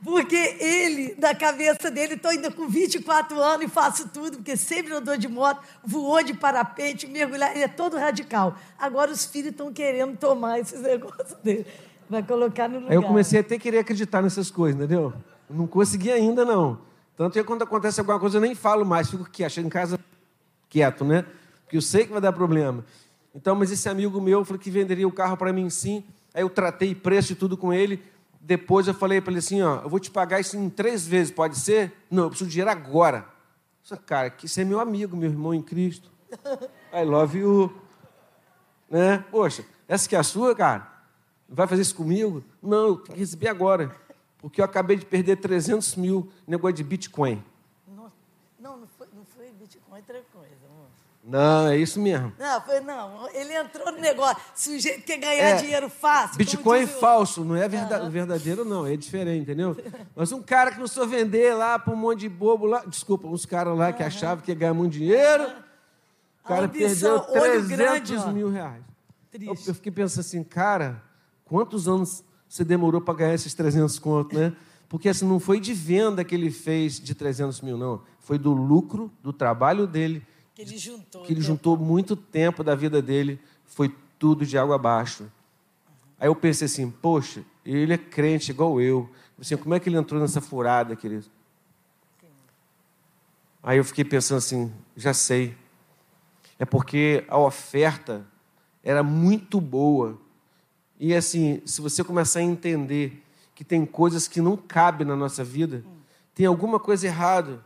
Porque ele, na cabeça dele, estou ainda com 24 anos e faço tudo, porque sempre andou de moto, voou de parapente, mergulhar, ele é todo radical. Agora os filhos estão querendo tomar esses negócios dele. Vai colocar no lugar. Aí eu comecei a até querer acreditar nessas coisas, entendeu? Não consegui ainda, não. Tanto que quando acontece alguma coisa, eu nem falo mais, fico quieto, chego em casa quieto, né? Porque eu sei que vai dar problema. Então, mas esse amigo meu falou que venderia o carro para mim sim. Aí eu tratei preço e tudo com ele. Depois eu falei para ele assim, ó, eu vou te pagar isso em 3 vezes, pode ser? Não, eu preciso de dinheiro agora. Eu falei, cara, que você é meu amigo, meu irmão em Cristo. I love you. Né? Poxa, essa que é a sua, cara? Vai fazer isso comigo? Não, eu tenho que receber agora. Porque eu acabei de perder 300 mil negócio de Bitcoin. Não foi Bitcoin, outra coisa, amor. Não, é isso mesmo. Não, ele entrou no negócio. Se o jeito quer ganhar dinheiro fácil. Bitcoin falso, não é verdadeiro, não, é diferente, entendeu? Mas um cara que não soube vender lá para um monte de bobo lá, desculpa, uns caras lá que achavam que ia ganhar muito dinheiro, o cara perdeu 300 mil reais. Eu fiquei pensando assim, cara, quantos anos você demorou para ganhar esses 300 contos, né? Porque assim, não foi de venda que ele fez de 300 mil, não. Foi do lucro, do trabalho dele, que ele juntou. Que ele juntou muito tempo da vida dele, foi tudo de água abaixo. Aí eu pensei assim, poxa, ele é crente igual eu. Assim, como é que ele entrou nessa furada, querido? Aí eu fiquei pensando assim, já sei. É porque a oferta era muito boa. E assim, se você começar a entender que tem coisas que não cabem na nossa vida, tem alguma coisa errada.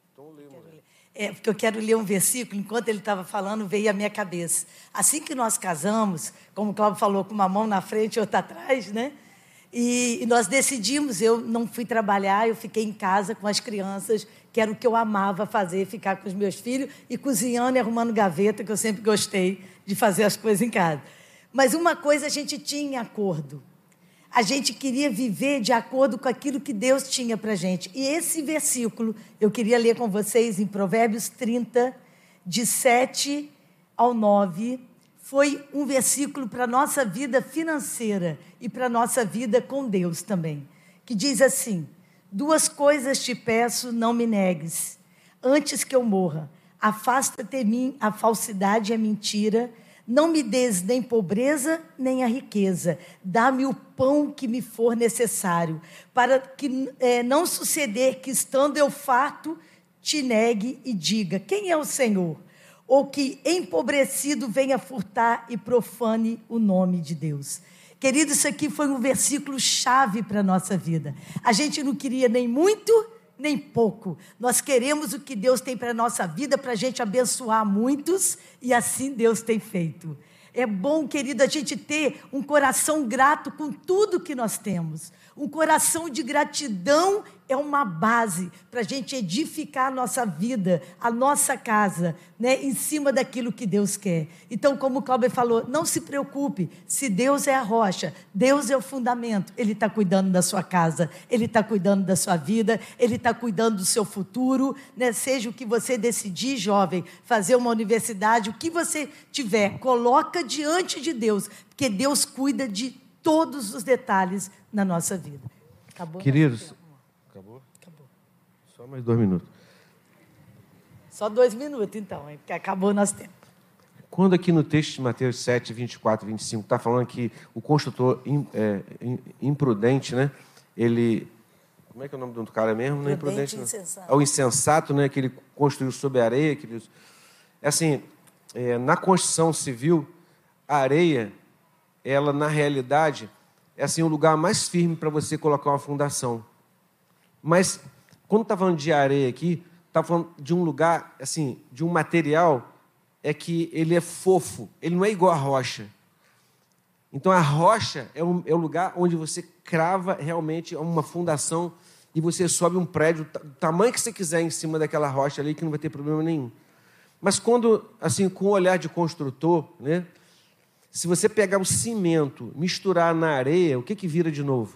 Porque eu quero ler um versículo, enquanto ele estava falando, veio à minha cabeça. Assim que nós casamos, como o Cláudio falou, com uma mão na frente e outra atrás, né? E nós decidimos, eu não fui trabalhar, eu fiquei em casa com as crianças, que era o que eu amava fazer, ficar com os meus filhos e cozinhando e arrumando gaveta, que eu sempre gostei de fazer as coisas em casa. Mas uma coisa a gente tinha em acordo. A gente queria viver de acordo com aquilo que Deus tinha para a gente. E esse versículo, eu queria ler com vocês em Provérbios 30, de 7 ao 9, foi um versículo para a nossa vida financeira e para a nossa vida com Deus também, que diz assim, 2 coisas te peço, não me negues, antes que eu morra, afasta-te de mim a falsidade e a mentira, não me des nem pobreza, nem a riqueza. Dá-me o pão que me for necessário, para que não suceder que, estando eu farto, te negue e diga, quem é o Senhor? Ou que, empobrecido, venha furtar e profane o nome de Deus. Querido, isso aqui foi um versículo chave para a nossa vida. A gente não queria nem muito, nem pouco. Nós queremos o que Deus tem para a nossa vida, para a gente abençoar muitos, e assim Deus tem feito. É bom, querido, a gente ter um coração grato com tudo que nós temos. Um coração de gratidão é uma base para a gente edificar a nossa vida, a nossa casa, né, em cima daquilo que Deus quer. Então, como o Cláudio falou, não se preocupe, se Deus é a rocha, Deus é o fundamento, Ele está cuidando da sua casa, Ele está cuidando da sua vida, Ele está cuidando do seu futuro, né? Seja o que você decidir, jovem, fazer uma universidade, o que você tiver, coloca diante de Deus, porque Deus cuida de todos os detalhes na nossa vida. Acabou? Queridos, acabou? Acabou. Só mais 2 minutos. Só 2 minutos, então, porque acabou o nosso tempo. Quando aqui no texto de Mateus 7, 24 e 25, está falando que o construtor imprudente, né? Ele... Como é que é o nome do cara mesmo? Não é imprudente, não. Insensato. É o insensato, né? Que ele construiu sobre a areia. Assim, na construção civil, a areia, ela, na realidade, é assim, o lugar mais firme para você colocar uma fundação. Mas, quando está falando de areia aqui, está falando de um lugar, assim, de um material, é que ele é fofo, ele não é igual a rocha. Então, a rocha é o lugar onde você crava realmente uma fundação e você sobe um prédio, do tamanho que você quiser em cima daquela rocha ali, que não vai ter problema nenhum. Mas quando, assim, com o olhar de construtor, né? Se você pegar o cimento, misturar na areia, o que vira de novo?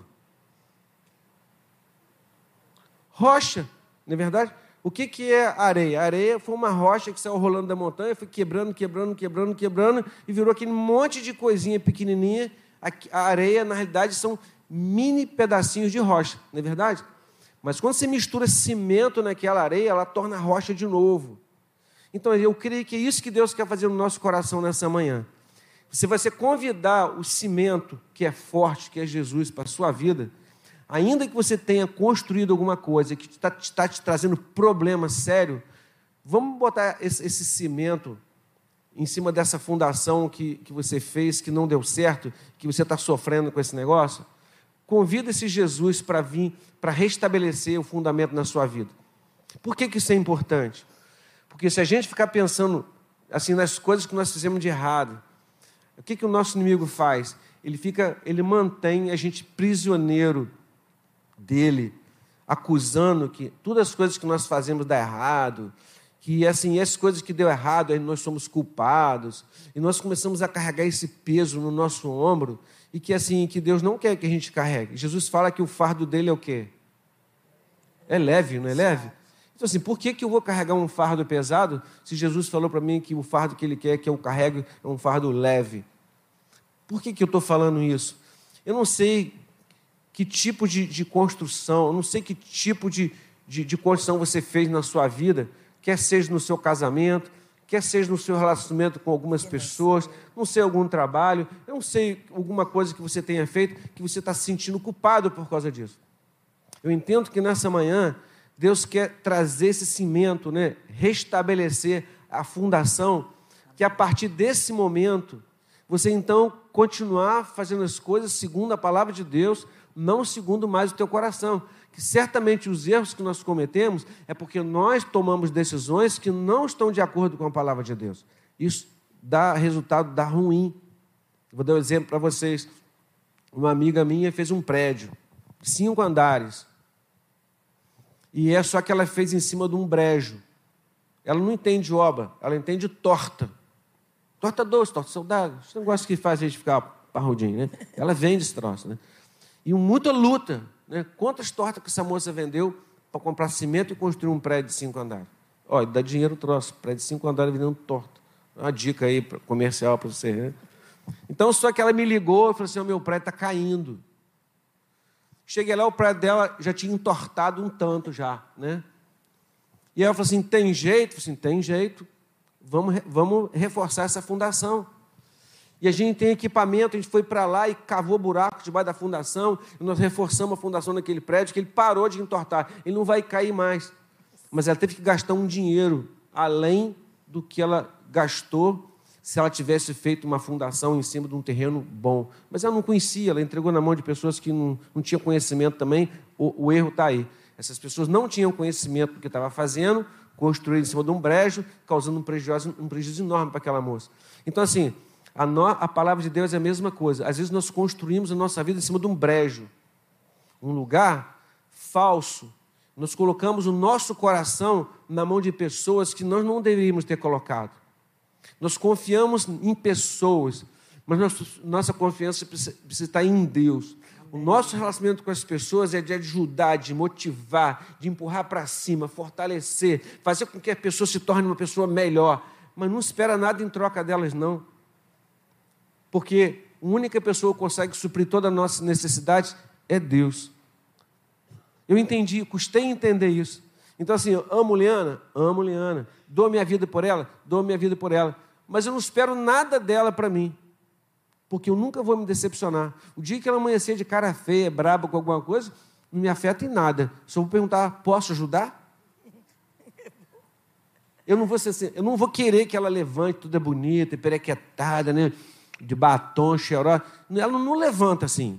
Rocha, não é verdade? O que é areia? A areia foi uma rocha que saiu rolando da montanha, foi quebrando, e virou aquele monte de coisinha pequenininha. A areia, na realidade, são mini pedacinhos de rocha, não é verdade? Mas quando você mistura cimento naquela areia, ela torna rocha de novo. Então, eu creio que é isso que Deus quer fazer no nosso coração nessa manhã. Você vai convidar o cimento, que é forte, que é Jesus, para a sua vida, ainda que você tenha construído alguma coisa que está te trazendo problema sério, vamos botar esse cimento em cima dessa fundação que você fez, que não deu certo, que você está sofrendo com esse negócio. Convida esse Jesus para vir, para restabelecer o fundamento na sua vida. Por que isso é importante? Porque se a gente ficar pensando assim nas coisas que nós fizemos de errado, o que o nosso inimigo faz? Ele mantém a gente prisioneiro dele, acusando que todas as coisas que nós fazemos dá errado, que assim, as coisas que deu errado, nós somos culpados, e nós começamos a carregar esse peso no nosso ombro, e que assim, que Deus não quer que a gente carregue. Jesus fala que o fardo dele é o quê? É leve, não é leve? Então assim, por que eu vou carregar um fardo pesado, se Jesus falou para mim que o fardo que ele quer que eu carregue é um fardo leve? Por que eu estou falando isso? Eu não sei que tipo de construção, eu não sei que tipo de construção você fez na sua vida, quer seja no seu casamento, quer seja no seu relacionamento com algumas pessoas, não sei algum trabalho, eu não sei alguma coisa que você tenha feito que você está se sentindo culpado por causa disso. Eu entendo que nessa manhã Deus quer trazer esse cimento, né? Restabelecer a fundação, que a partir desse momento, você então continuar fazendo as coisas segundo a palavra de Deus, não segundo mais o teu coração. Que certamente os erros que nós cometemos é porque nós tomamos decisões que não estão de acordo com a palavra de Deus. Isso dá resultado, dá ruim. Vou dar um exemplo para vocês. Uma amiga minha fez um prédio, 5 andares. E é só que ela fez em cima de um brejo. Ela não entende obra, ela entende torta. Torta doce, torta saudável. Esse negócio que faz a gente ficar parrudinho, né? Ela vende esse troço, né? E muita luta, né? Quantas tortas que essa moça vendeu para comprar cimento e construir um prédio de 5 andares? Olha, dá dinheiro o troço. Prédio de 5 andares vendendo torta. Uma dica aí comercial para você, né? Então, só que ela me ligou e falou assim, meu prédio está caindo. Cheguei lá, o prédio dela já tinha entortado um tanto já, né? E ela falou assim, tem jeito? Eu falei assim, tem jeito. Vamos reforçar essa fundação. E a gente tem equipamento, a gente foi para lá e cavou buraco debaixo da fundação, e nós reforçamos a fundação daquele prédio, que ele parou de entortar. Ele não vai cair mais. Mas ela teve que gastar um dinheiro além do que ela gastou se ela tivesse feito uma fundação em cima de um terreno bom. Mas ela não conhecia, ela entregou na mão de pessoas que não tinham conhecimento também, o erro está aí. Essas pessoas não tinham conhecimento do que estava fazendo, construíram em cima de um brejo, causando um prejuízo enorme para aquela moça. Então, assim, a palavra de Deus é a mesma coisa. Às vezes nós construímos a nossa vida em cima de um brejo, um lugar falso. Nós colocamos o nosso coração na mão de pessoas que nós não deveríamos ter colocado. Nós confiamos em pessoas, mas nossa confiança precisa estar em Deus. O nosso relacionamento com as pessoas é de ajudar, de motivar, de empurrar para cima, fortalecer, fazer com que a pessoa se torne uma pessoa melhor. Mas não espera nada em troca delas, não. Porque a única pessoa que consegue suprir toda a nossa necessidade é Deus. Eu entendi, custei entender isso. Então, assim, eu amo Liana, dou minha vida por ela, mas eu não espero nada dela para mim, porque eu nunca vou me decepcionar. O dia que ela amanhecer de cara feia, braba com alguma coisa, não me afeta em nada. Só vou perguntar, posso ajudar? Eu não vou querer que ela levante, tudo é bonita, perequetada, né? De batom, cheirosa. Ela não levanta assim.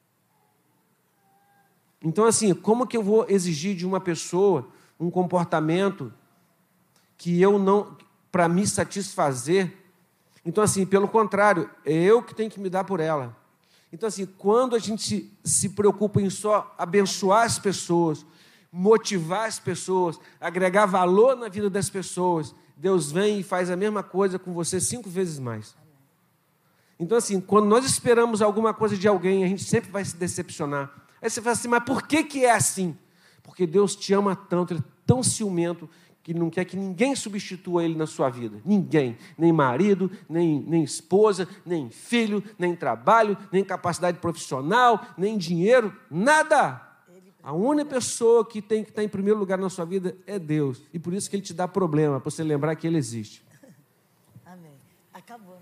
Então, assim, como que eu vou exigir de uma pessoa um comportamento que eu não, para me satisfazer? Então, assim, pelo contrário, é eu que tenho que me dar por ela. Então, assim, quando a gente se preocupa em só abençoar as pessoas, motivar as pessoas, agregar valor na vida das pessoas, Deus vem e faz a mesma coisa com você 5 vezes mais. Então, assim, quando nós esperamos alguma coisa de alguém, a gente sempre vai se decepcionar. Aí você fala assim, mas por que é assim? Porque Deus te ama tanto, Ele é tão ciumento, que Ele não quer que ninguém substitua Ele na sua vida. Ninguém. Nem marido, nem esposa, nem filho, nem trabalho, nem capacidade profissional, nem dinheiro, nada. A única pessoa que tem que estar em primeiro lugar na sua vida é Deus. E por isso que Ele te dá problema, para você lembrar que Ele existe. Amém. Acabou.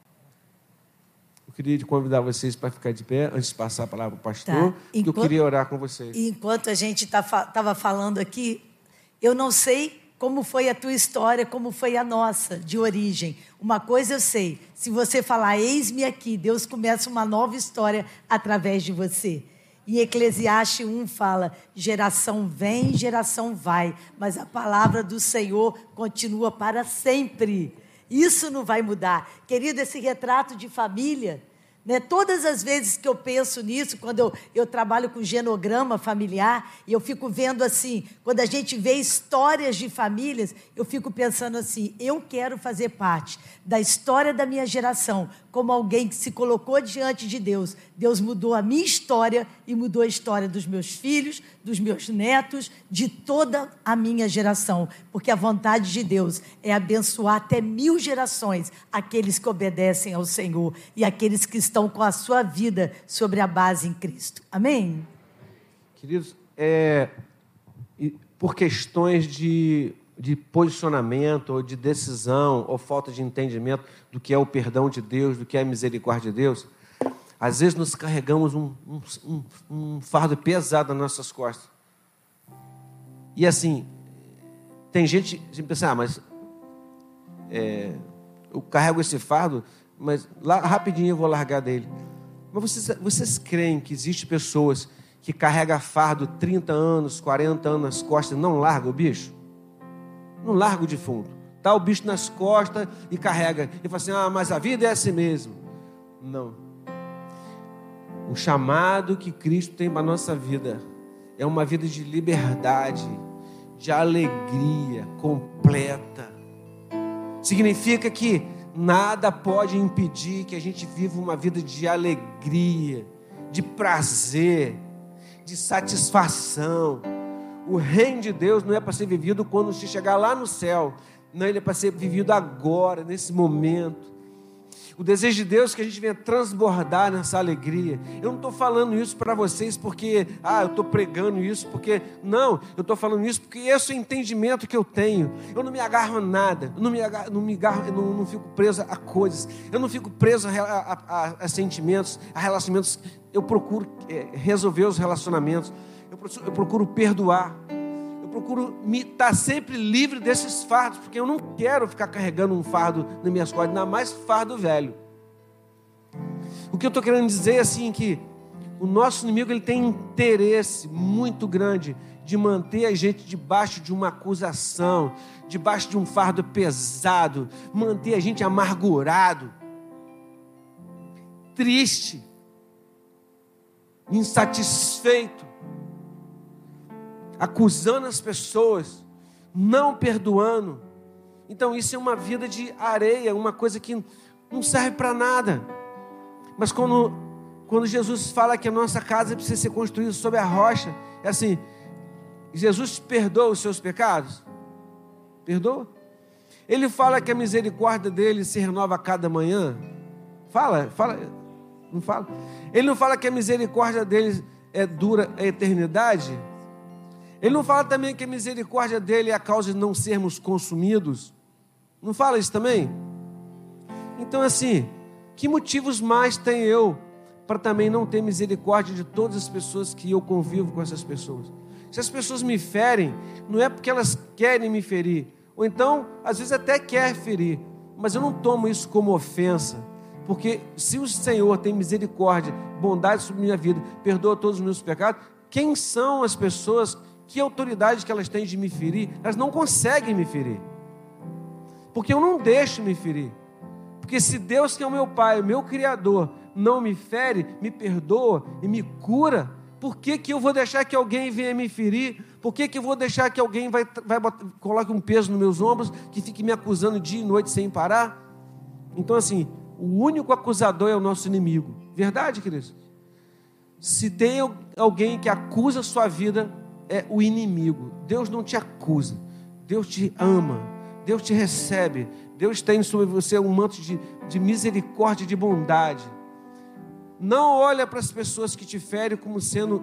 Eu queria te convidar vocês para ficar de pé, antes de passar a palavra para o pastor, Tá. que eu queria orar com vocês. Enquanto a gente estava falando aqui, eu não sei como foi a tua história, como foi a nossa, de origem. Uma coisa eu sei, se você falar, eis-me aqui, Deus começa uma nova história através de você. Em Eclesiastes 1 fala, geração vem, geração vai, mas a palavra do Senhor continua para sempre. Isso não vai mudar. Querido, esse retrato de família, né? Todas as vezes que eu penso nisso, quando eu trabalho com genograma familiar, e eu fico vendo assim, quando a gente vê histórias de famílias, eu fico pensando assim, eu quero fazer parte da história da minha geração, como alguém que se colocou diante de Deus. Deus mudou a minha história e mudou a história dos meus filhos, dos meus netos, de toda a minha geração, porque a vontade de Deus é abençoar até 1000 gerações aqueles que obedecem ao Senhor e aqueles que estão com a sua vida sobre a base em Cristo. Amém? Queridos, por questões de posicionamento, ou de decisão, ou falta de entendimento do que é o perdão de Deus, do que é a misericórdia de Deus, às vezes nós carregamos um fardo pesado nas nossas costas. E assim, tem gente que pensa, mas eu carrego esse fardo, mas lá rapidinho eu vou largar dele. Mas vocês creem que existem pessoas que carregam fardo 30 anos, 40 anos nas costas e não largam o bicho? Não larga o defunto. Está o bicho nas costas e carrega. E fala assim, mas a vida é assim mesmo. Não. O chamado que Cristo tem para a nossa vida é uma vida de liberdade, de alegria completa. Significa que nada pode impedir que a gente viva uma vida de alegria, de prazer, de satisfação. O reino de Deus não é para ser vivido quando você chegar lá no céu. Não, ele é para ser vivido agora, nesse momento. O desejo de Deus é que a gente venha transbordar nessa alegria. Eu não estou falando isso para vocês porque, eu estou pregando isso porque... Não, eu estou falando isso porque esse é o entendimento que eu tenho. Eu não me agarro a nada. Eu não fico preso a coisas. Eu não fico preso a sentimentos, a relacionamentos. Eu procuro resolver os relacionamentos. Eu procuro perdoar. Eu procuro estar sempre livre desses fardos, porque eu não quero ficar carregando um fardo nas minhas costas, ainda mais fardo velho. O que eu estou querendo dizer é assim, que o nosso inimigo ele tem interesse muito grande de manter a gente debaixo de uma acusação, debaixo de um fardo pesado, manter a gente amargurado, triste, insatisfeito, acusando as pessoas, não perdoando. Então isso é uma vida de areia, uma coisa que não serve para nada. Mas quando Jesus fala que a nossa casa precisa ser construída sobre a rocha, é assim, Jesus perdoa os seus pecados? Perdoa? Ele fala que a misericórdia dele se renova a cada manhã? Fala, não fala? Ele não fala que a misericórdia dele dura a eternidade? Ele não fala também que a misericórdia dele é a causa de não sermos consumidos? Não fala isso também? Então assim, que motivos mais tenho eu para também não ter misericórdia de todas as pessoas que eu convivo com essas pessoas? Se as pessoas me ferem, não é porque elas querem me ferir, ou então, às vezes até quer ferir, mas eu não tomo isso como ofensa, porque se o Senhor tem misericórdia, bondade sobre minha vida, perdoa todos os meus pecados, quem são as pessoas, que autoridade que elas têm de me ferir? Elas não conseguem me ferir, porque eu não deixo me ferir. Porque se Deus, que é o meu Pai, o meu Criador, não me fere, me perdoa e me cura, por que eu vou deixar que alguém venha me ferir? Por que eu vou deixar que alguém coloque um peso nos meus ombros, que fique me acusando dia e noite sem parar? Então assim, o único acusador é o nosso inimigo. Verdade, queridos? Se tem alguém que acusa a sua vida, é o inimigo. Deus não te acusa, Deus te ama, Deus te recebe, Deus tem sobre você um manto de misericórdia e de bondade. Não olha para as pessoas que te ferem como sendo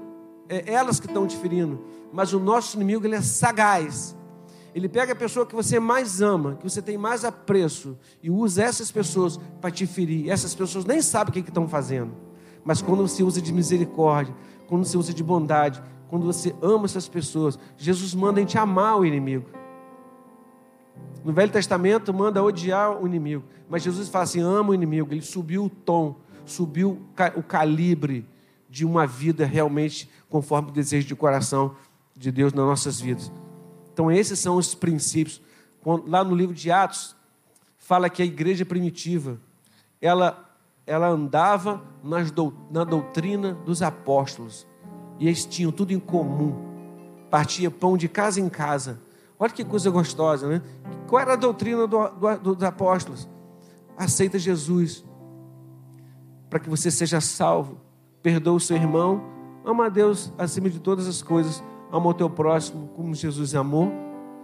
elas que estão te ferindo, mas o nosso inimigo, ele é sagaz. Ele pega a pessoa que você mais ama, que você tem mais apreço, e usa essas pessoas para te ferir. E essas pessoas nem sabem o que estão fazendo. Mas quando você usa de misericórdia, quando você usa de bondade, quando você ama essas pessoas, Jesus manda a gente amar o inimigo. No Velho Testamento manda odiar o inimigo, mas Jesus fala assim, ama o inimigo. Ele subiu o tom, subiu o calibre de uma vida realmente conforme o desejo de coração de Deus nas nossas vidas. Então esses são os princípios. Lá no livro de Atos, fala que a igreja primitiva, ela andava na doutrina dos apóstolos, e eles tinham tudo em comum, partia pão de casa em casa. Olha que coisa gostosa, né? Qual era a doutrina dos apóstolos? Aceita Jesus, para que você seja salvo, perdoa o seu irmão, ama a Deus acima de todas as coisas, ama o teu próximo como Jesus amou.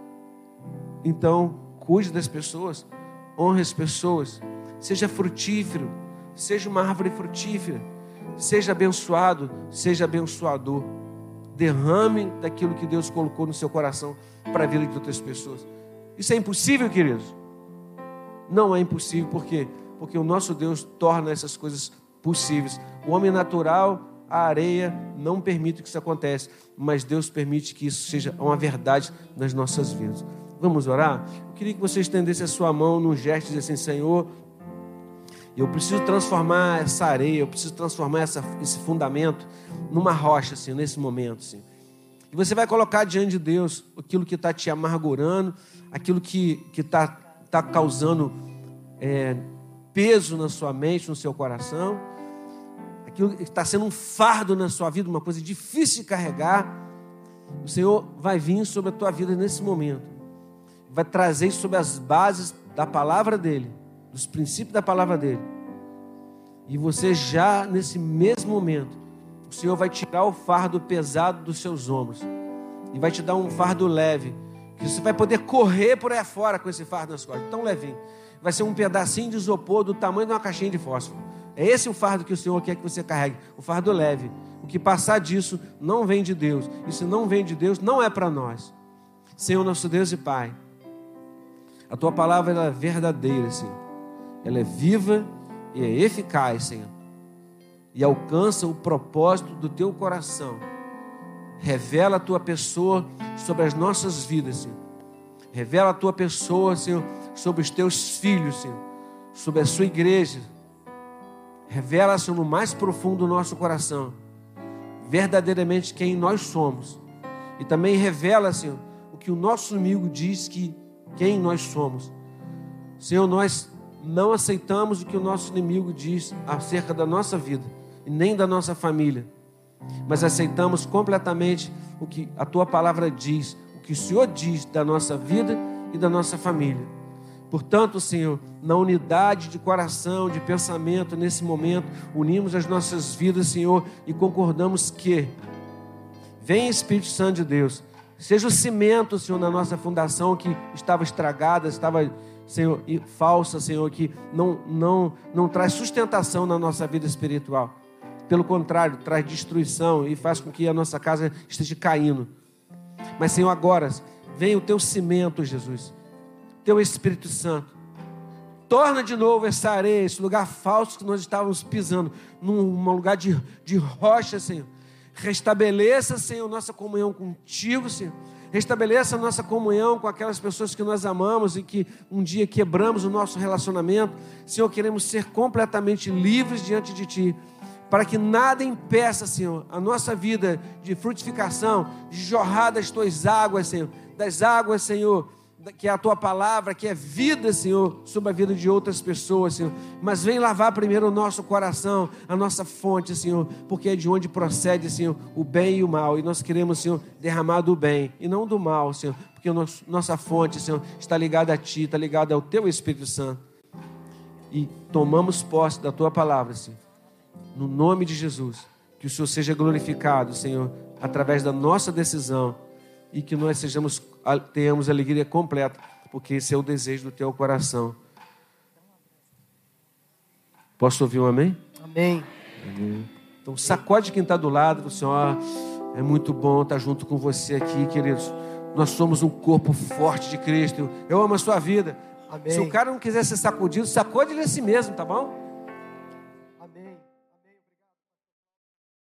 Então, cuide das pessoas, honre as pessoas, seja frutífero, seja uma árvore frutífera, seja abençoado, seja abençoador. Derrame daquilo que Deus colocou no seu coração para a vida de outras pessoas. Isso é impossível, queridos? Não é impossível, por quê? Porque o nosso Deus torna essas coisas possíveis. O homem natural, a areia, não permite que isso aconteça, mas Deus permite que isso seja uma verdade nas nossas vidas. Vamos orar? Eu queria que você estendesse a sua mão num gesto e dizesse assim, Senhor, eu preciso transformar essa areia, eu preciso transformar esse fundamento numa rocha, assim, nesse momento, assim. E você vai colocar diante de Deus aquilo que está te amargurando, aquilo que está causando peso na sua mente, no seu coração, aquilo que está sendo um fardo na sua vida, uma coisa difícil de carregar. O Senhor vai vir sobre a tua vida nesse momento, vai trazer sobre as bases da palavra dEle, dos princípios da palavra dEle. E você já nesse mesmo momento, o Senhor vai tirar o fardo pesado dos seus ombros e vai te dar um fardo leve, que você vai poder correr por aí fora com esse fardo nas costas, tão levinho. Vai ser um pedacinho de isopor do tamanho de uma caixinha de fósforo. É esse o fardo que o Senhor quer que você carregue, o fardo leve. O que passar disso não vem de Deus, e se não vem de Deus, não é para nós. Senhor, nosso Deus e Pai, a Tua palavra ela é verdadeira, Senhor. Ela é viva e é eficaz, Senhor, e alcança o propósito do Teu coração. Revela a Tua pessoa sobre as nossas vidas, Senhor. Revela a Tua pessoa, Senhor, sobre os Teus filhos, Senhor, sobre a Sua igreja. Revela, Senhor, no mais profundo do nosso coração, verdadeiramente quem nós somos. E também revela, Senhor, o que o nosso inimigo diz que quem nós somos. Senhor, nós não aceitamos o que o nosso inimigo diz acerca da nossa vida e nem da nossa família, mas aceitamos completamente o que a Tua palavra diz, o que o Senhor diz da nossa vida e da nossa família. Portanto, Senhor, na unidade de coração, de pensamento, nesse momento, unimos as nossas vidas, Senhor, e concordamos que vem Espírito Santo de Deus, seja o cimento, Senhor, na nossa fundação que estava estragada, estava, Senhor, falsa, Senhor, que não traz sustentação na nossa vida espiritual. Pelo contrário, traz destruição e faz com que a nossa casa esteja caindo. Mas, Senhor, agora vem o Teu cimento, Jesus, Teu Espírito Santo. Torna de novo essa areia, esse lugar falso que nós estávamos pisando, num lugar de rocha, Senhor. Restabeleça, Senhor, nossa comunhão contigo, Senhor. Restabeleça a nossa comunhão com aquelas pessoas que nós amamos e que um dia quebramos o nosso relacionamento. Senhor, queremos ser completamente livres diante de Ti, para que nada impeça, Senhor, a nossa vida de frutificação, de jorrar das Tuas águas, Senhor, das águas, Senhor, que é a Tua palavra, que é vida, Senhor, sobre a vida de outras pessoas, Senhor. Mas vem lavar primeiro o nosso coração, a nossa fonte, Senhor, porque é de onde procede, Senhor, o bem e o mal. E nós queremos, Senhor, derramar do bem e não do mal, Senhor, porque nossa fonte, Senhor, está ligada a Ti, está ligada ao Teu Espírito Santo. E tomamos posse da Tua palavra, Senhor, no nome de Jesus. Que o Senhor seja glorificado, Senhor, através da nossa decisão, e que nós tenhamos alegria completa, porque esse é o desejo do Teu coração. Posso ouvir um amém? Amém. Amém. Então sacode quem está do lado, Senhor, É muito bom estar junto com você aqui, queridos. Nós somos um corpo forte de Cristo. Eu amo a sua vida. Amém. Se o cara não quiser ser sacudido, sacode ele a si mesmo, tá bom? Amém.